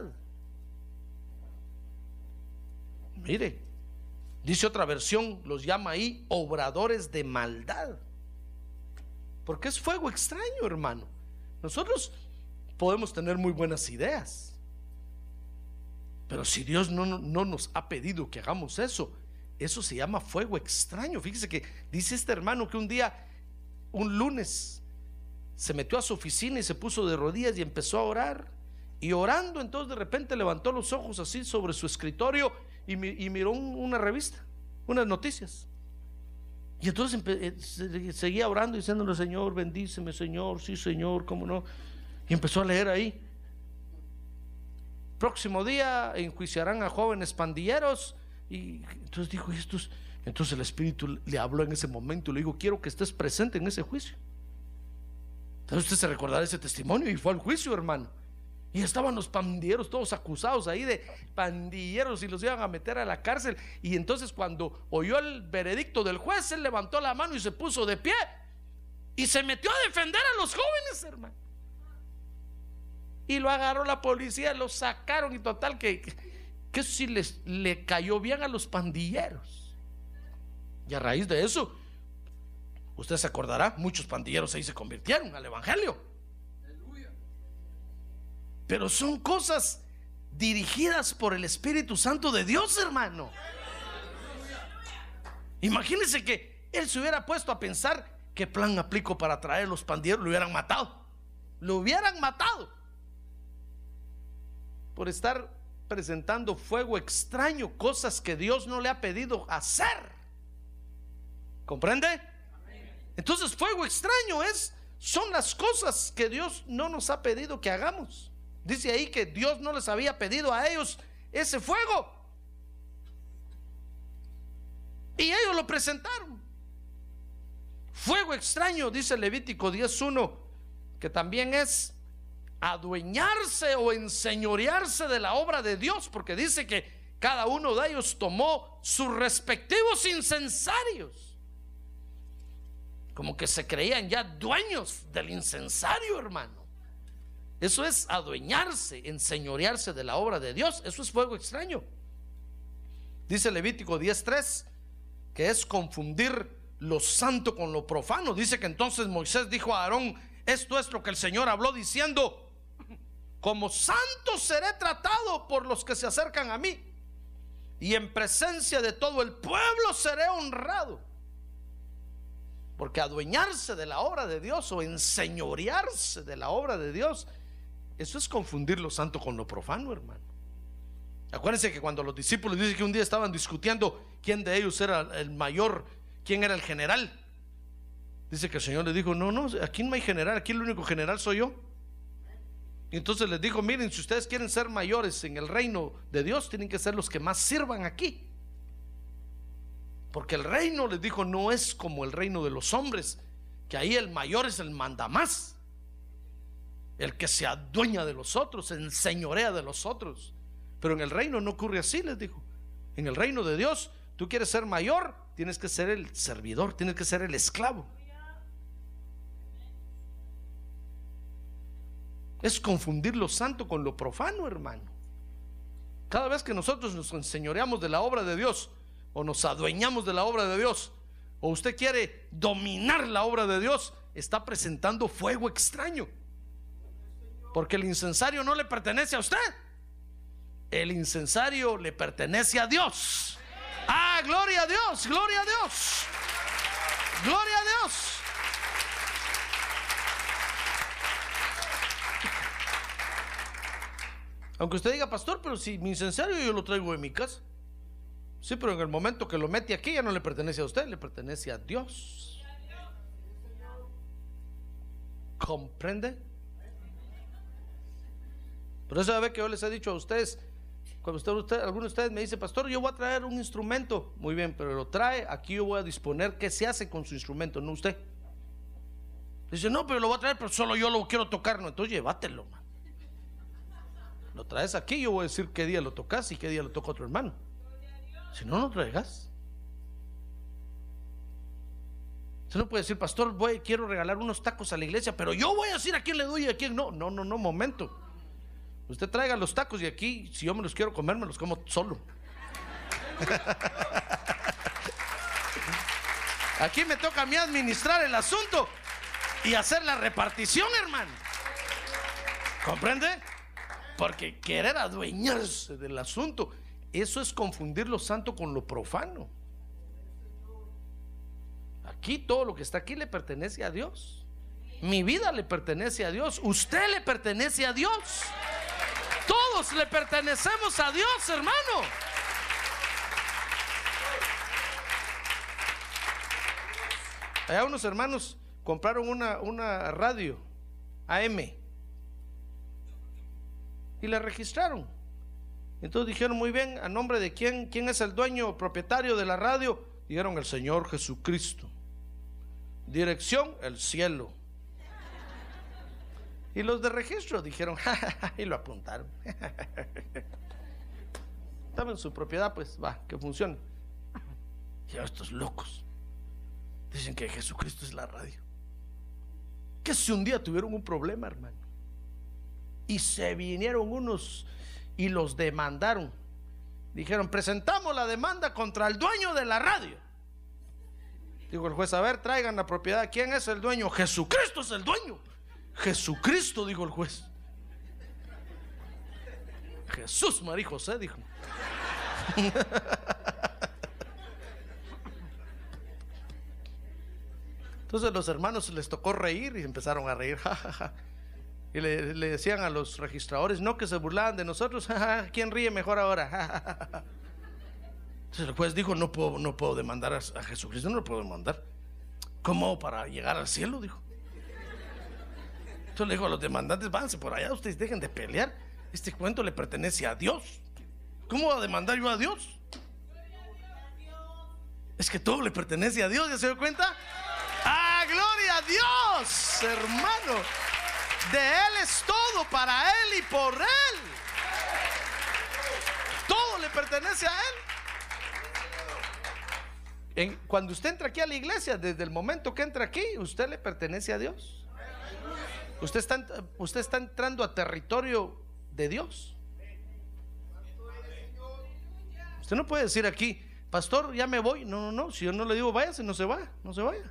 Mire, dice otra versión, los llama ahí obradores de maldad. Porque es fuego extraño, hermano. Nosotros podemos tener muy buenas ideas, pero si Dios no nos ha pedido que hagamos eso, eso se llama fuego extraño. Fíjese que dice este hermano que un día, un lunes, se metió a su oficina y se puso de rodillas y empezó a orar. Y orando, entonces de repente levantó los ojos así sobre su escritorio y miró una revista, unas noticias. Y entonces seguía orando, diciéndole: Señor, bendíceme, Señor, sí, Señor, cómo no. Y empezó a leer ahí: próximo día enjuiciarán a jóvenes pandilleros. Y entonces dijo: ¿y estos? Entonces el Espíritu le habló en ese momento y le dijo: quiero que estés presente en ese juicio. Entonces usted se recordará ese testimonio, y fue al juicio, hermano. Y estaban los pandilleros todos acusados ahí de pandilleros, y los iban a meter a la cárcel. Y entonces cuando oyó el veredicto del juez, él levantó la mano y se puso de pie y se metió a defender a los jóvenes, hermano. Y lo agarró la policía, lo sacaron, y total que eso sí le cayó bien a los pandilleros. Y a raíz de eso, usted se acordará, muchos pandilleros ahí se convirtieron al evangelio. Pero son cosas dirigidas por el Espíritu Santo de Dios, hermano. Imagínense que él se hubiera puesto a pensar qué plan aplico para traer los pandilleros. Lo hubieran matado. Lo hubieran matado por estar presentando fuego extraño, cosas que Dios no le ha pedido hacer. ¿Comprende? Entonces, fuego extraño son las cosas que Dios no nos ha pedido que hagamos. Dice ahí que Dios no les había pedido a ellos ese fuego, y ellos lo presentaron. Fuego extraño, dice Levítico 10:1, que también es adueñarse o enseñorearse de la obra de Dios, porque dice que cada uno de ellos tomó sus respectivos incensarios, como que se creían ya dueños del incensario, hermano. Eso es adueñarse, enseñorearse de la obra de Dios. Eso es fuego extraño. Dice Levítico 10:3 que es confundir lo santo con lo profano. Dice que entonces Moisés dijo a Aarón: esto es lo que el Señor habló diciendo: como santo seré tratado por los que se acercan a mí, y en presencia de todo el pueblo seré honrado. Porque adueñarse de la obra de Dios o enseñorearse de la obra de Dios, eso es confundir lo santo con lo profano, hermano. Acuérdense que cuando los discípulos dicen que un día estaban discutiendo quién de ellos era el mayor, quién era el general, dice que el Señor les dijo: no, aquí no hay general, aquí el único general soy yo. Y entonces les dijo: miren, si ustedes quieren ser mayores en el reino de Dios, tienen que ser los que más sirvan aquí. Porque el reino, les dijo, no es como el reino de los hombres, que ahí el mayor es el mandamás, el que se adueña de los otros, se enseñorea de los otros. Pero en el reino no ocurre así, les dijo. En el reino de Dios, tú quieres ser mayor, tienes que ser el servidor, tienes que ser el esclavo. Es confundir lo santo con lo profano, hermano. Cada vez que nosotros nos enseñoreamos de la obra de Dios, o nos adueñamos de la obra de Dios, o usted quiere dominar la obra de Dios, está presentando fuego extraño. Porque el incensario no le pertenece a usted, el incensario le pertenece a Dios. Ah, gloria a Dios, gloria a Dios, gloria a Dios. Aunque usted diga: pastor, pero si mi incensario yo lo traigo en mi casa. Sí, pero en el momento que lo mete aquí ya no le pertenece a usted, le pertenece a Dios. ¿Comprende? Por eso sabe que yo les he dicho a ustedes, cuando alguno de ustedes me dice: pastor, yo voy a traer un instrumento. Muy bien, pero lo trae, aquí yo voy a disponer qué se hace con su instrumento, no usted. Dice: no, pero lo voy a traer, pero solo yo lo quiero tocar. No, entonces llévatelo, man. Lo traes aquí, yo voy a decir qué día lo tocas y qué día lo toca otro hermano. Si no, no traigas. Usted no puede decir: pastor, quiero regalar unos tacos a la iglesia, pero yo voy a decir a quién le doy y a quién no. No, momento. Usted traiga los tacos y aquí, si yo me los quiero comer, me los como solo. Aquí me toca a mí administrar el asunto y hacer la repartición, hermano. ¿Comprende? Porque querer adueñarse del asunto, eso es confundir lo santo con lo profano. Aquí todo lo que está aquí le pertenece a Dios. Mi vida le pertenece a Dios. Usted le pertenece a Dios. Todos le pertenecemos a Dios, hermano. Allá unos hermanos compraron una radio AM y la registraron. Entonces dijeron: muy bien, ¿a nombre de quién es el dueño o propietario de la radio? Dijeron: el Señor Jesucristo. Dirección: el cielo. Y los de registro dijeron: y lo apuntaron. Estaba en su propiedad, pues va, que funcione. Y estos locos dicen que Jesucristo es la radio. Que si un día tuvieron un problema, hermano, y se vinieron unos y los demandaron, dijeron: presentamos la demanda contra el dueño de la radio. Dijo el juez: a ver, traigan la propiedad. ¿Quién es el dueño? Jesucristo es el dueño. Jesucristo, dijo el juez. Jesús, María y José, dijo. Entonces los hermanos les tocó reír y empezaron a reír. Y le decían a los registradores, no, que se burlaban de nosotros. ¿Quién ríe mejor ahora? Entonces el juez dijo, no puedo demandar a Jesucristo, no lo puedo demandar. ¿Cómo para llegar al cielo? Dijo. Entonces le dijo a los demandantes, váyanse por allá, ustedes dejen de pelear. Este cuento le pertenece a Dios. ¿Cómo voy a demandar yo a Dios? Es que todo le pertenece a Dios, ¿ya se dio cuenta? ¡Ah, gloria a Dios, hermano! De Él es todo, para Él y por Él. Todo le pertenece a Él. Cuando usted entra aquí a la iglesia, desde el momento que entra aquí, usted le pertenece a Dios. Usted está entrando a territorio de Dios. Usted no puede decir aquí, pastor, ya me voy. No, si yo no le digo váyase, no se va, no se vaya.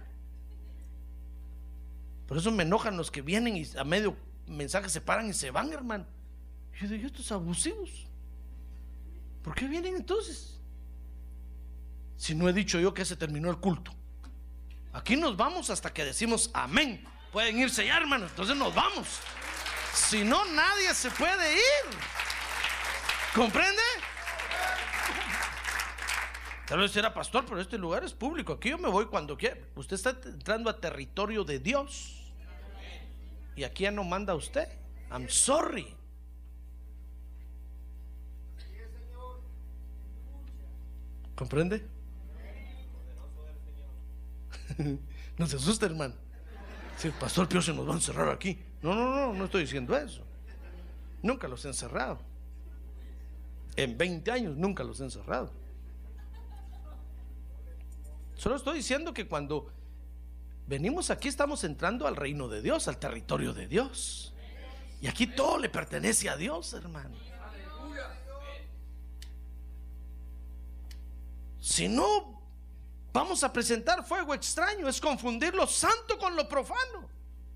Por eso me enojan los que vienen y a medio mensaje se paran y se van, hermano. Yo digo, estos abusivos, ¿por qué vienen entonces? Si no he dicho yo que se terminó el culto. Aquí nos vamos hasta que decimos amén. Pueden irse ya, hermano, entonces nos vamos. Si no, nadie se puede ir. ¿Comprende? Tal vez era pastor, pero este lugar es público. Aquí yo me voy cuando quiera. Usted está entrando a territorio de Dios. Y aquí ya no manda usted. I'm sorry. ¿Comprende? No se asuste, hermano. Si el pastor Pío se nos va a encerrar aquí. No estoy diciendo eso. Nunca los he encerrado. En 20 años nunca los he encerrado. Solo estoy diciendo que cuando venimos aquí estamos entrando al reino de Dios, al territorio de Dios. Y aquí todo le pertenece a Dios, hermano. Si no, vamos a presentar fuego extraño. Es confundir lo santo con lo profano.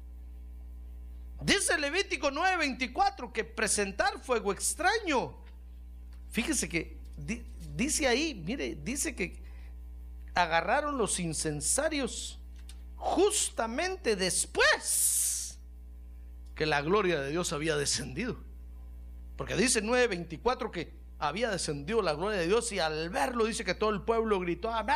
Dice Levítico 9:24 que presentar fuego extraño. Fíjese que dice ahí, mire, dice que agarraron los incensarios justamente después que la gloria de Dios había descendido. Porque dice 9:24 que había descendido la gloria de Dios, y al verlo dice que todo el pueblo gritó ¡ah!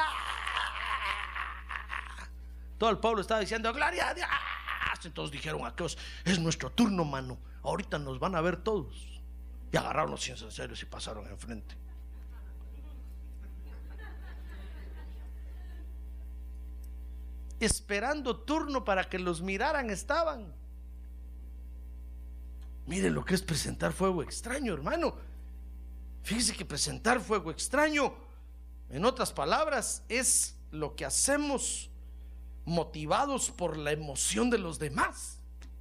Todo el pueblo estaba diciendo gloria a Dios. Entonces dijeron aquellos, es nuestro turno, mano, ahorita nos van a ver todos. Y agarraron los incensarios y pasaron enfrente. Esperando turno para que los miraran estaban. Miren lo que es presentar fuego extraño, hermano. Fíjese que presentar fuego extraño, en otras palabras, es lo que hacemos motivados por la emoción de los demás.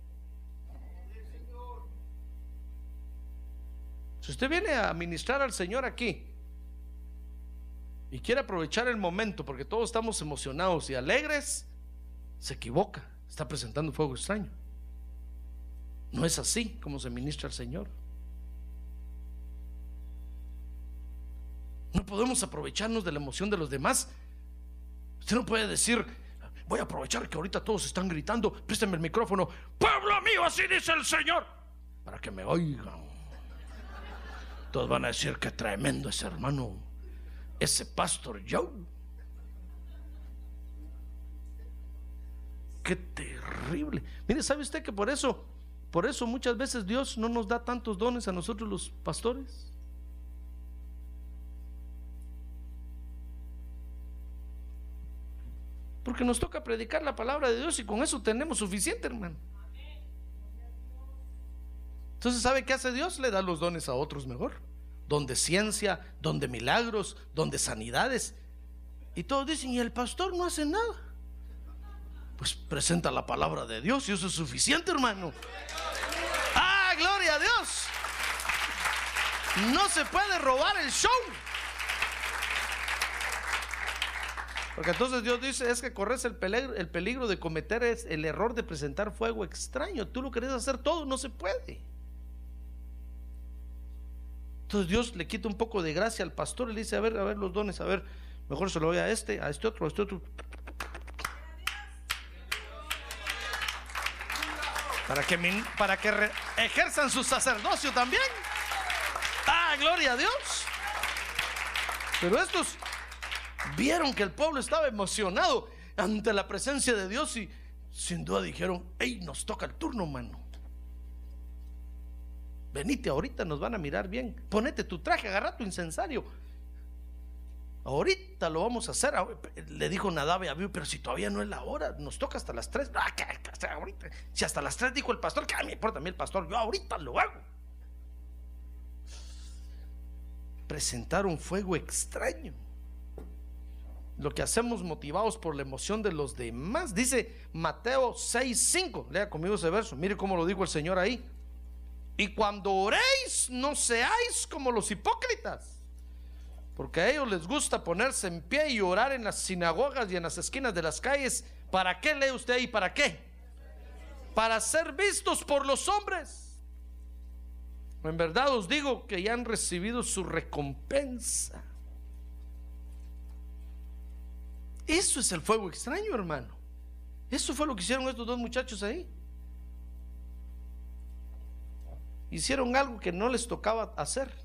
Si usted viene a ministrar al Señor aquí y quiere aprovechar el momento porque todos estamos emocionados y alegres, se equivoca, está presentando fuego extraño. No es así como se ministra al Señor. No podemos aprovecharnos de la emoción de los demás. Usted no puede decir, voy a aprovechar que ahorita todos están gritando, préstame el micrófono, pueblo mío, así dice el Señor, para que me oigan. Todos van a decir que tremendo ese hermano, ese pastor Joe. Qué terrible. Mire, ¿sabe usted que por eso muchas veces Dios no nos da tantos dones a nosotros los pastores? Porque nos toca predicar la palabra de Dios y con eso tenemos suficiente, hermano. Entonces, ¿sabe qué hace Dios? Le da los dones a otros mejor. Don de ciencia, don de milagros, don de sanidades. Y todos dicen, ¿y el pastor no hace nada? Pues presenta la palabra de Dios y eso es suficiente, hermano. ¡Ah, gloria a Dios! No se puede robar el show. Porque entonces Dios dice, es que corres el peligro de cometer el error de presentar fuego extraño. Tú lo querés hacer todo, no se puede. Entonces Dios le quita un poco de gracia al pastor y le dice, a ver los dones, a ver, mejor se lo doy a este otro, a este otro. para que ejerzan su sacerdocio también. ¡Ah, gloria a Dios! Pero estos vieron que el pueblo estaba emocionado ante la presencia de Dios y sin duda dijeron: ¡Ey, nos toca el turno, mano! Venite, ahorita nos van a mirar bien. Ponete tu traje, agarra tu incensario. Ahorita lo vamos a hacer. Le dijo Nadab y Abiú: pero si todavía no es la hora, nos toca hasta las 3. Ahorita. Si hasta las 3 dijo el pastor, ¿qué me importa a mí el pastor? Yo ahorita lo hago. Presentaron fuego extraño. Lo que hacemos motivados por la emoción de los demás. Dice Mateo 6:5. Lea conmigo ese verso. Mire cómo lo dijo el Señor ahí. Y cuando oréis, no seáis como los hipócritas, porque a ellos les gusta ponerse en pie y orar en las sinagogas y en las esquinas de las calles. ¿Para qué lee usted ahí? ¿Para qué? Para ser vistos por los hombres. En verdad os digo que ya han recibido su recompensa. Eso es el fuego extraño, hermano. Eso fue lo que hicieron estos dos muchachos ahí. Hicieron algo que no les tocaba hacer.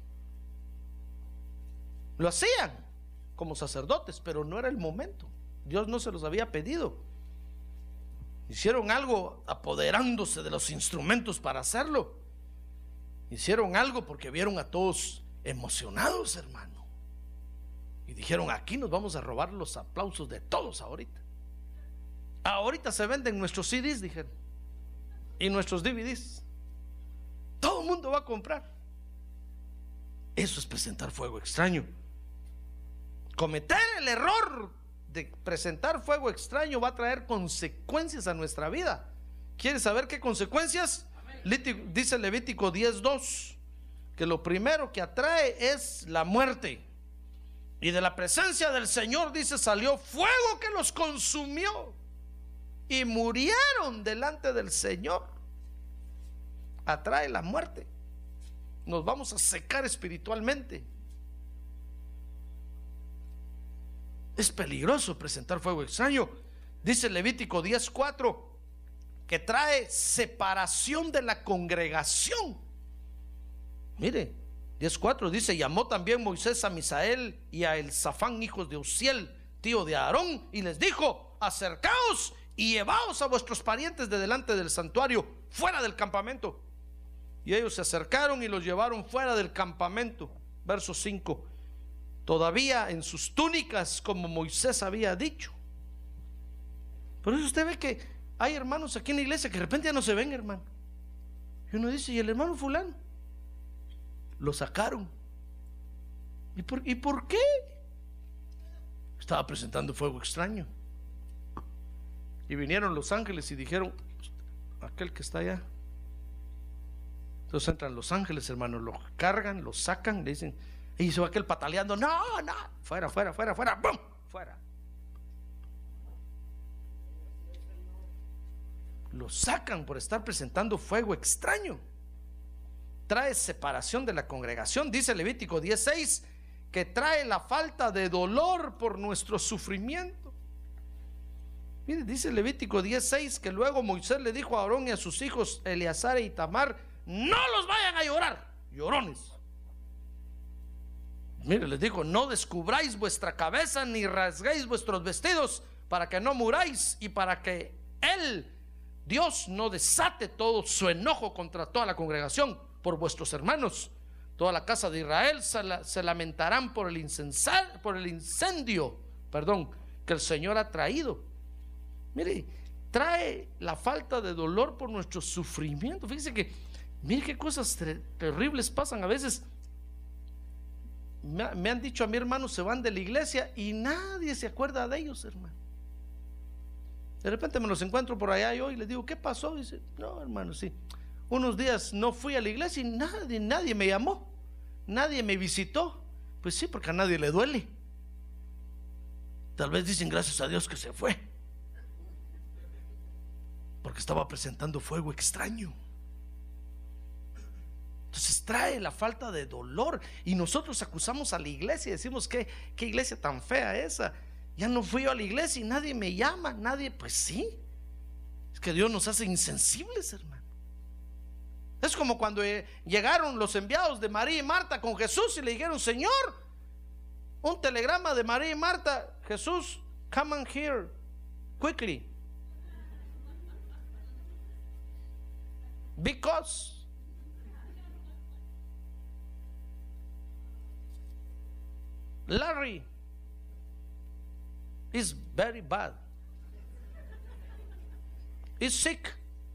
Lo hacían como sacerdotes, pero no era el momento. Dios no se los había pedido. Hicieron algo apoderándose de los instrumentos para hacerlo. Hicieron algo porque vieron a todos emocionados, hermano. Y dijeron: aquí nos vamos a robar los aplausos de todos ahorita. Ahorita se venden nuestros CDs, dijeron, y nuestros DVDs. Todo el mundo va a comprar. Eso es presentar fuego extraño. Cometer el error de presentar fuego extraño va a traer consecuencias a nuestra vida. ¿Quieres saber qué consecuencias? Dice Levítico 10:2 que lo primero que atrae es la muerte. Y de la presencia del Señor, dice, salió fuego que los consumió y murieron delante del Señor. Atrae la muerte. Nos vamos a secar espiritualmente. Es peligroso presentar fuego extraño. Dice Levítico 10:4 que trae separación de la congregación. Mire, 10:4 dice: llamó también Moisés a Misael y a Elzafán, hijos de Uziel, tío de Aarón, y les dijo: acercaos y llevaos a vuestros parientes de delante del santuario, fuera del campamento. Y ellos se acercaron y los llevaron fuera del campamento. Verso 5: todavía en sus túnicas, como Moisés había dicho. Por eso usted ve que hay hermanos aquí en la iglesia que de repente ya no se ven, hermano. Y uno dice: ¿y el hermano fulano? Lo sacaron. ¿Y por qué? Estaba presentando fuego extraño. Y vinieron los ángeles y dijeron: aquel que está allá. Entonces entran los ángeles, hermano, lo cargan, lo sacan, le dicen, y se va aquel pataleando: no, fuera, ¡bum! Fuera. Lo sacan por estar presentando fuego extraño. Trae separación de la congregación. Dice Levítico 10:6 que trae la falta de dolor por nuestro sufrimiento. Mire, dice Levítico 10:6 que luego Moisés le dijo a Aarón y a sus hijos Eleazar e Itamar: no los vayan a llorar, llorones. Mire, les dijo: no descubráis vuestra cabeza ni rasguéis vuestros vestidos, para que no muráis y para que Dios no desate todo su enojo contra toda la congregación por vuestros hermanos. Toda la casa de Israel se lamentarán por el incendio que el Señor ha traído. Mire, trae la falta de dolor por nuestro sufrimiento. Fíjese que, mire qué cosas terribles pasan a veces. Me han dicho a mi hermano: se van de la iglesia y nadie se acuerda de ellos, hermano. De repente me los encuentro por allá yo y les digo: ¿qué pasó? Dice: no, hermano, sí, unos días no fui a la iglesia y nadie me llamó, nadie me visitó. Pues sí, porque a nadie le duele. Tal vez dicen: gracias a Dios que se fue, porque estaba presentando fuego extraño. Entonces trae la falta de dolor. Y nosotros acusamos a la iglesia y decimos: ¿qué iglesia tan fea esa? Ya no fui yo a la iglesia y nadie me llama, nadie. Pues sí, es que Dios nos hace insensibles, hermano. Es como cuando llegaron los enviados de María y Marta con Jesús y le dijeron: Señor, un telegrama de María y Marta, Jesús, come on here quickly, because Larry is very bad, is sick.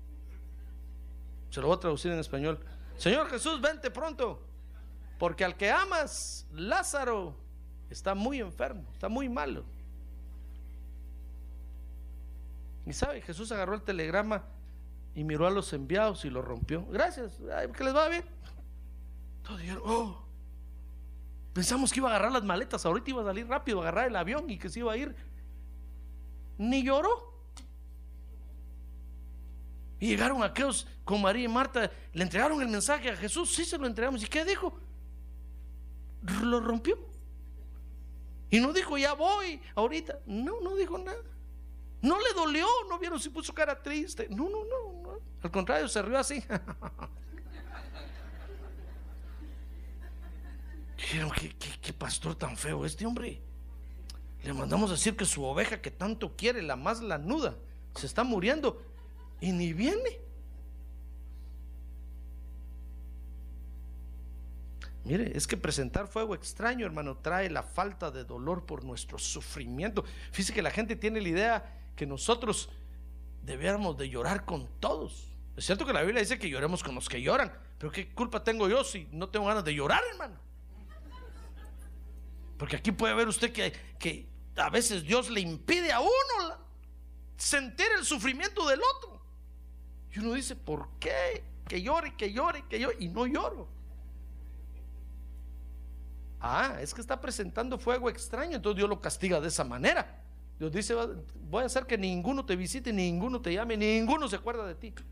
Se lo voy a traducir en español. Señor Jesús, vente pronto, porque al que amas, Lázaro, está muy enfermo, está muy malo. Y sabe, Jesús agarró el telegrama y miró a los enviados y lo rompió. Gracias, que les va bien. Todos dijeron: oh, pensamos que iba a agarrar las maletas, ahorita iba a salir rápido, a agarrar el avión y que se iba a ir. Ni lloró. Y llegaron aquellos con María y Marta, le entregaron el mensaje a Jesús. Sí, se lo entregamos. ¿Y qué dijo? Lo rompió. Y no dijo: ya voy ahorita. No, no dijo nada. No le dolió. No vieron si puso cara triste. No. Al contrario, se rió así. Dijeron: ¿qué pastor tan feo este hombre? Le mandamos a decir que su oveja que tanto quiere, la más lanuda, se está muriendo y ni viene. Mire, es que presentar fuego extraño, hermano, trae la falta de dolor por nuestro sufrimiento. Fíjese que la gente tiene la idea que nosotros debiéramos de llorar con todos. Es cierto que la Biblia dice que lloremos con los que lloran, pero ¿qué culpa tengo yo si no tengo ganas de llorar, hermano? Porque aquí puede ver usted que a veces Dios le impide a uno sentir el sufrimiento del otro. Y uno dice: ¿por qué? Que llore, y no lloro. Es que está presentando fuego extraño, entonces Dios lo castiga de esa manera. Dios dice: voy a hacer que ninguno te visite, ninguno te llame, ninguno se acuerda de ti.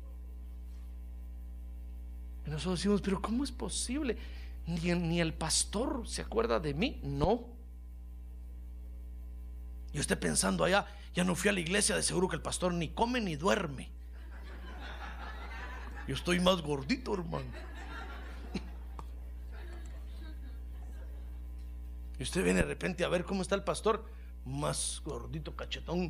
Y nosotros decimos: pero ¿cómo es posible? Ni el pastor se acuerda de mí. No. Y usted pensando allá: ya no fui a la iglesia, de seguro que el pastor ni come ni duerme. Yo estoy más gordito, hermano. Y usted viene de repente a ver cómo está el pastor, más gordito, cachetón.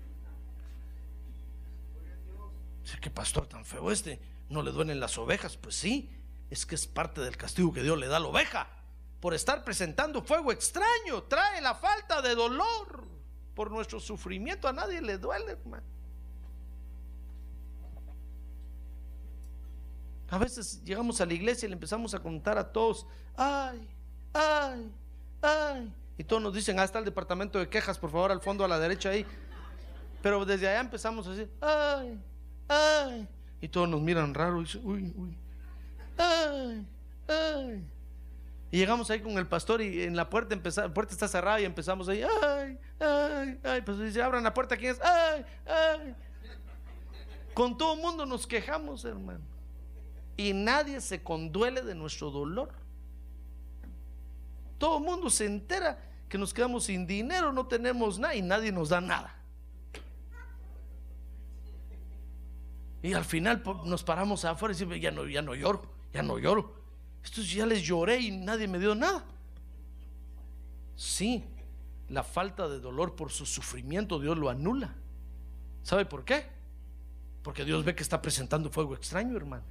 Dice: ¿qué pastor tan feo este? ¿No le duelen las ovejas? Pues sí, es que es parte del castigo que Dios le da a la oveja por estar presentando fuego extraño. Trae la falta de dolor por nuestro sufrimiento. A nadie le duele, hermano. A veces llegamos a la iglesia y le empezamos a contar a todos: ay. Y todos nos dicen: está el departamento de quejas, por favor, al fondo a la derecha ahí. Pero desde allá empezamos a decir: ay. Y todos nos miran raro y dicen: uy. Ay. Y llegamos ahí con el pastor y en la puerta la puerta está cerrada y empezamos ahí: ay. Pues dice: abran la puerta, ¿quién es? Ay. Con todo el mundo nos quejamos, hermano. Y nadie se conduele de nuestro dolor. Todo el mundo se entera que nos quedamos sin dinero, no tenemos nada y nadie nos da nada. Y al final nos paramos afuera y decimos: ya no lloro. Estos ya les lloré y nadie me dio nada. Sí, la falta de dolor por su sufrimiento Dios lo anula. ¿Sabe por qué? Porque Dios ve que está presentando fuego extraño, hermano.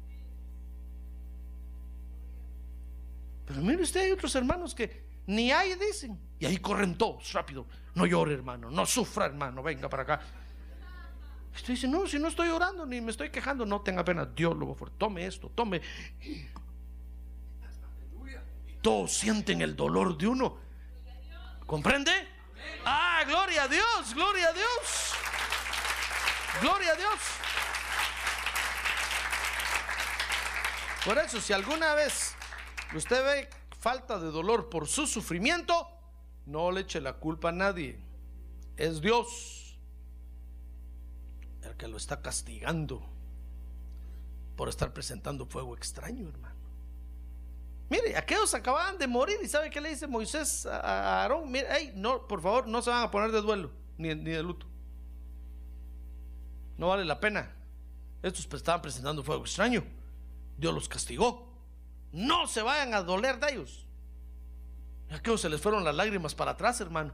Pero mire usted, hay otros hermanos que ni hay dicen, y ahí corren todos rápido: no llore, hermano, no sufra, hermano, venga para acá. Usted dice: no, si no estoy llorando ni me estoy quejando. No tenga pena, Dios lo va a hacer. Tome esto, tome. Todos sienten el dolor de uno. ¿Comprende? Gloria a Dios, gloria a Dios, gloria a Dios. Por eso, si alguna vez usted ve falta de dolor por su sufrimiento, no le eche la culpa a nadie. Es Dios el que lo está castigando por estar presentando fuego extraño, hermano. Mire, aquellos acababan de morir y ¿sabe qué le dice Moisés a Aarón? Mire, no, por favor, no se van a poner de duelo ni de luto. No vale la pena. Estos estaban presentando fuego extraño. Dios los castigó. No se vayan a doler de ellos. A aquellos se les fueron las lágrimas para atrás, hermano.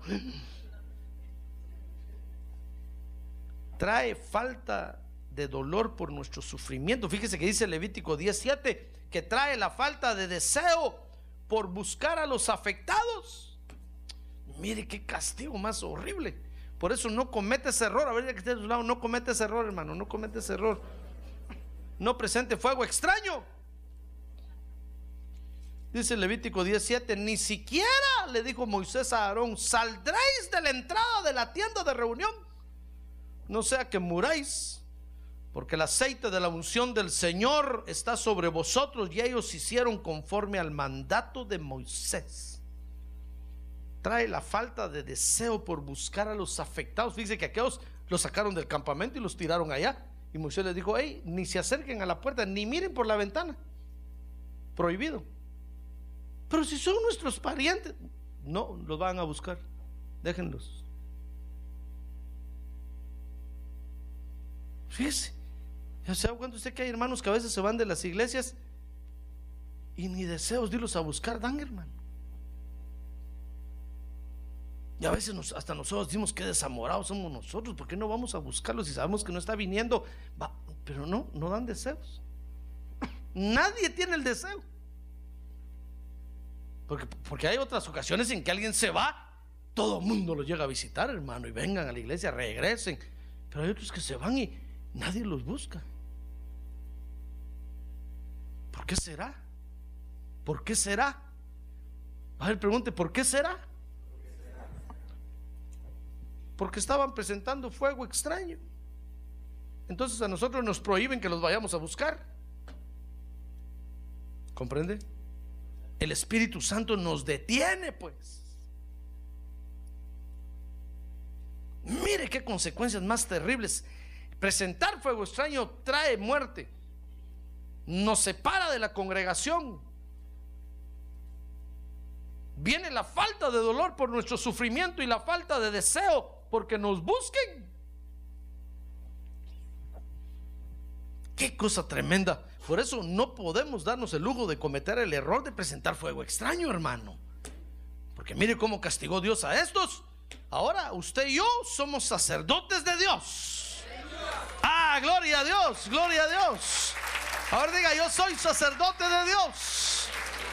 Trae falta de dolor por nuestro sufrimiento. Fíjese que dice Levítico 10:7 que trae la falta de deseo por buscar a los afectados. Mire qué castigo más horrible. Por eso no comete ese error. A ver, ya que esté a tu lado, no comete ese error, hermano. No comete ese error. No presente fuego extraño. Dice Levítico 10:7, ni siquiera le dijo Moisés a Aarón: saldréis de la entrada de la tienda de reunión, no sea que muráis, porque el aceite de la unción del Señor está sobre vosotros. Y ellos hicieron conforme al mandato de Moisés. Trae la falta de deseo por buscar a los afectados. Fíjense que aquellos los sacaron del campamento y los tiraron allá. Y Moisés les dijo: hey, ni se acerquen a la puerta, ni miren por la ventana. Prohibido. Pero si son nuestros parientes, no los van a buscar, déjenlos. Fíjese, ¿se da cuenta usted que hay hermanos que a veces se van de las iglesias y ni deseos de irlos a buscar dan, hermano? Y a veces hasta nosotros decimos: qué desamorados somos nosotros, ¿por qué no vamos a buscarlos si sabemos que no está viniendo? Pero no dan deseos. Nadie tiene el deseo. Porque hay otras ocasiones en que alguien se va, todo el mundo lo llega a visitar, hermano, y vengan a la iglesia, regresen. Pero hay otros que se van y nadie los busca. ¿Por qué será? ¿Por qué será? A ver, pregunte, ¿por qué será? Porque estaban presentando fuego extraño. Entonces a nosotros nos prohíben que los vayamos a buscar. ¿Comprende? El Espíritu Santo nos detiene, pues. Mire qué consecuencias más terribles. Presentar fuego extraño trae muerte. Nos separa de la congregación. Viene la falta de dolor por nuestro sufrimiento y la falta de deseo porque nos busquen. Qué cosa tremenda. Por eso no podemos darnos el lujo de cometer el error de presentar fuego extraño, hermano. Porque mire cómo castigó Dios a estos. Ahora usted y yo somos sacerdotes de Dios. Ah, gloria a Dios, gloria a Dios. Ahora diga: yo soy sacerdote de Dios.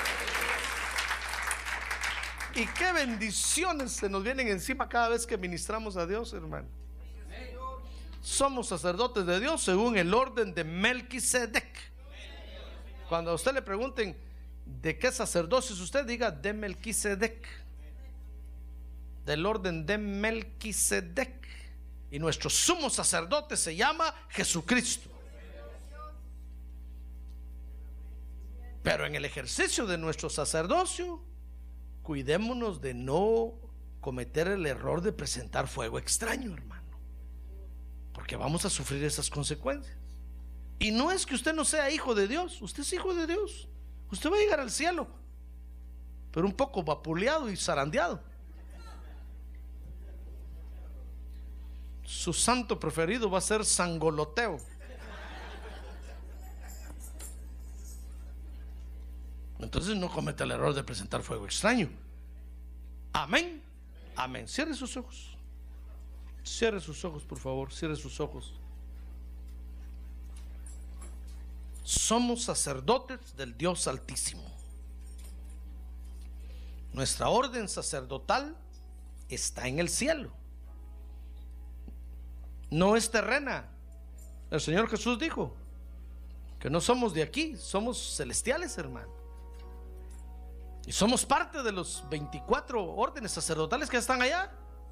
Y qué bendiciones se nos vienen encima cada vez que ministramos a Dios, hermano. Somos sacerdotes de Dios según el orden de Melquisedec. Cuando a usted le pregunten de qué sacerdocio es usted, diga: de Melquisedec, del orden de Melquisedec. Y nuestro sumo sacerdote se llama Jesucristo. Pero en el ejercicio de nuestro sacerdocio, cuidémonos de no cometer el error de presentar fuego extraño, hermano, porque vamos a sufrir esas consecuencias. Y no es que usted no sea hijo de Dios, usted es hijo de Dios. Usted va a llegar al cielo, pero un poco vapuleado y zarandeado. Su santo preferido va a ser Sangoloteo. Entonces no cometa el error de presentar fuego extraño. Amén. Amén. Cierre sus ojos. Cierre sus ojos, por favor. Cierre sus ojos. Somos sacerdotes del Dios Altísimo. Nuestra orden sacerdotal está en el cielo. No es terrena. El Señor Jesús dijo que no somos de aquí, somos celestiales, hermano. Y somos parte de los 24 órdenes sacerdotales que están allá.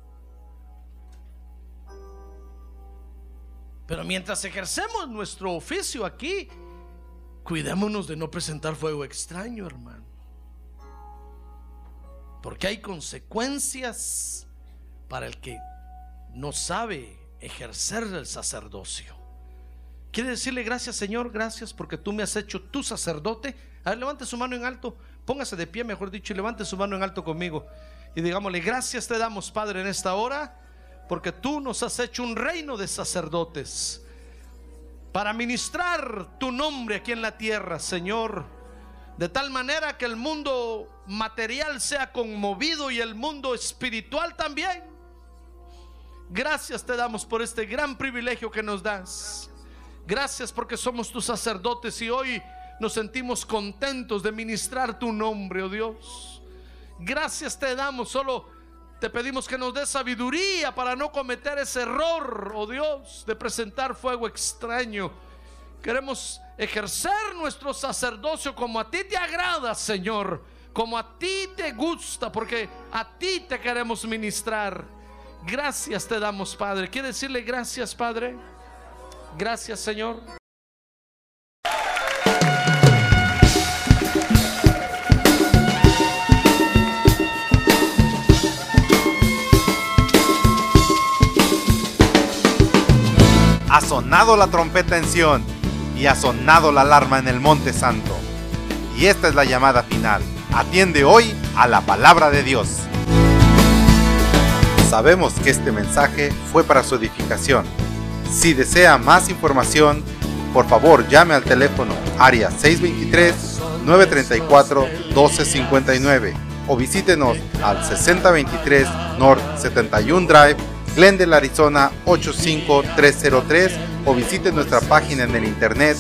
Pero mientras ejercemos nuestro oficio aquí, cuidémonos de no presentar fuego extraño, hermano, porque hay consecuencias para el que no sabe ejercer el sacerdocio. Quiere decirle: gracias, Señor, gracias porque tú me has hecho tu sacerdote. A ver, levante su mano en alto, póngase de pie, mejor dicho, y levante su mano en alto conmigo y digámosle: gracias te damos, Padre, en esta hora, porque tú nos has hecho un reino de sacerdotes para ministrar tu nombre aquí en la tierra, Señor, de tal manera que el mundo material sea conmovido y el mundo espiritual también. Gracias te damos por este gran privilegio que nos das. Gracias porque somos tus sacerdotes y hoy nos sentimos contentos de ministrar tu nombre, oh Dios. Gracias te damos, solo te pedimos que nos des sabiduría para no cometer ese error, oh Dios, de presentar fuego extraño. Queremos ejercer nuestro sacerdocio como a ti te agrada, Señor, como a ti te gusta, porque a ti te queremos ministrar. Gracias te damos, Padre. ¿Quiere decirle gracias, Padre? Gracias, Señor. Ha sonado la trompeta en Sión y ha sonado la alarma en el Monte Santo. Y esta es la llamada final. Atiende hoy a la palabra de Dios. Sabemos que este mensaje fue para su edificación. Si desea más información, por favor llame al teléfono área 623-934-1259 o visítenos al 6023 North 71 Drive, Glendale, Arizona 85303, o visite nuestra página en el internet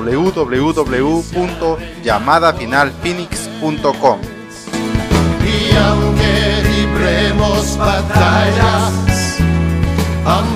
www.llamadafinalphoenix.com. Y aunque libremos batallas,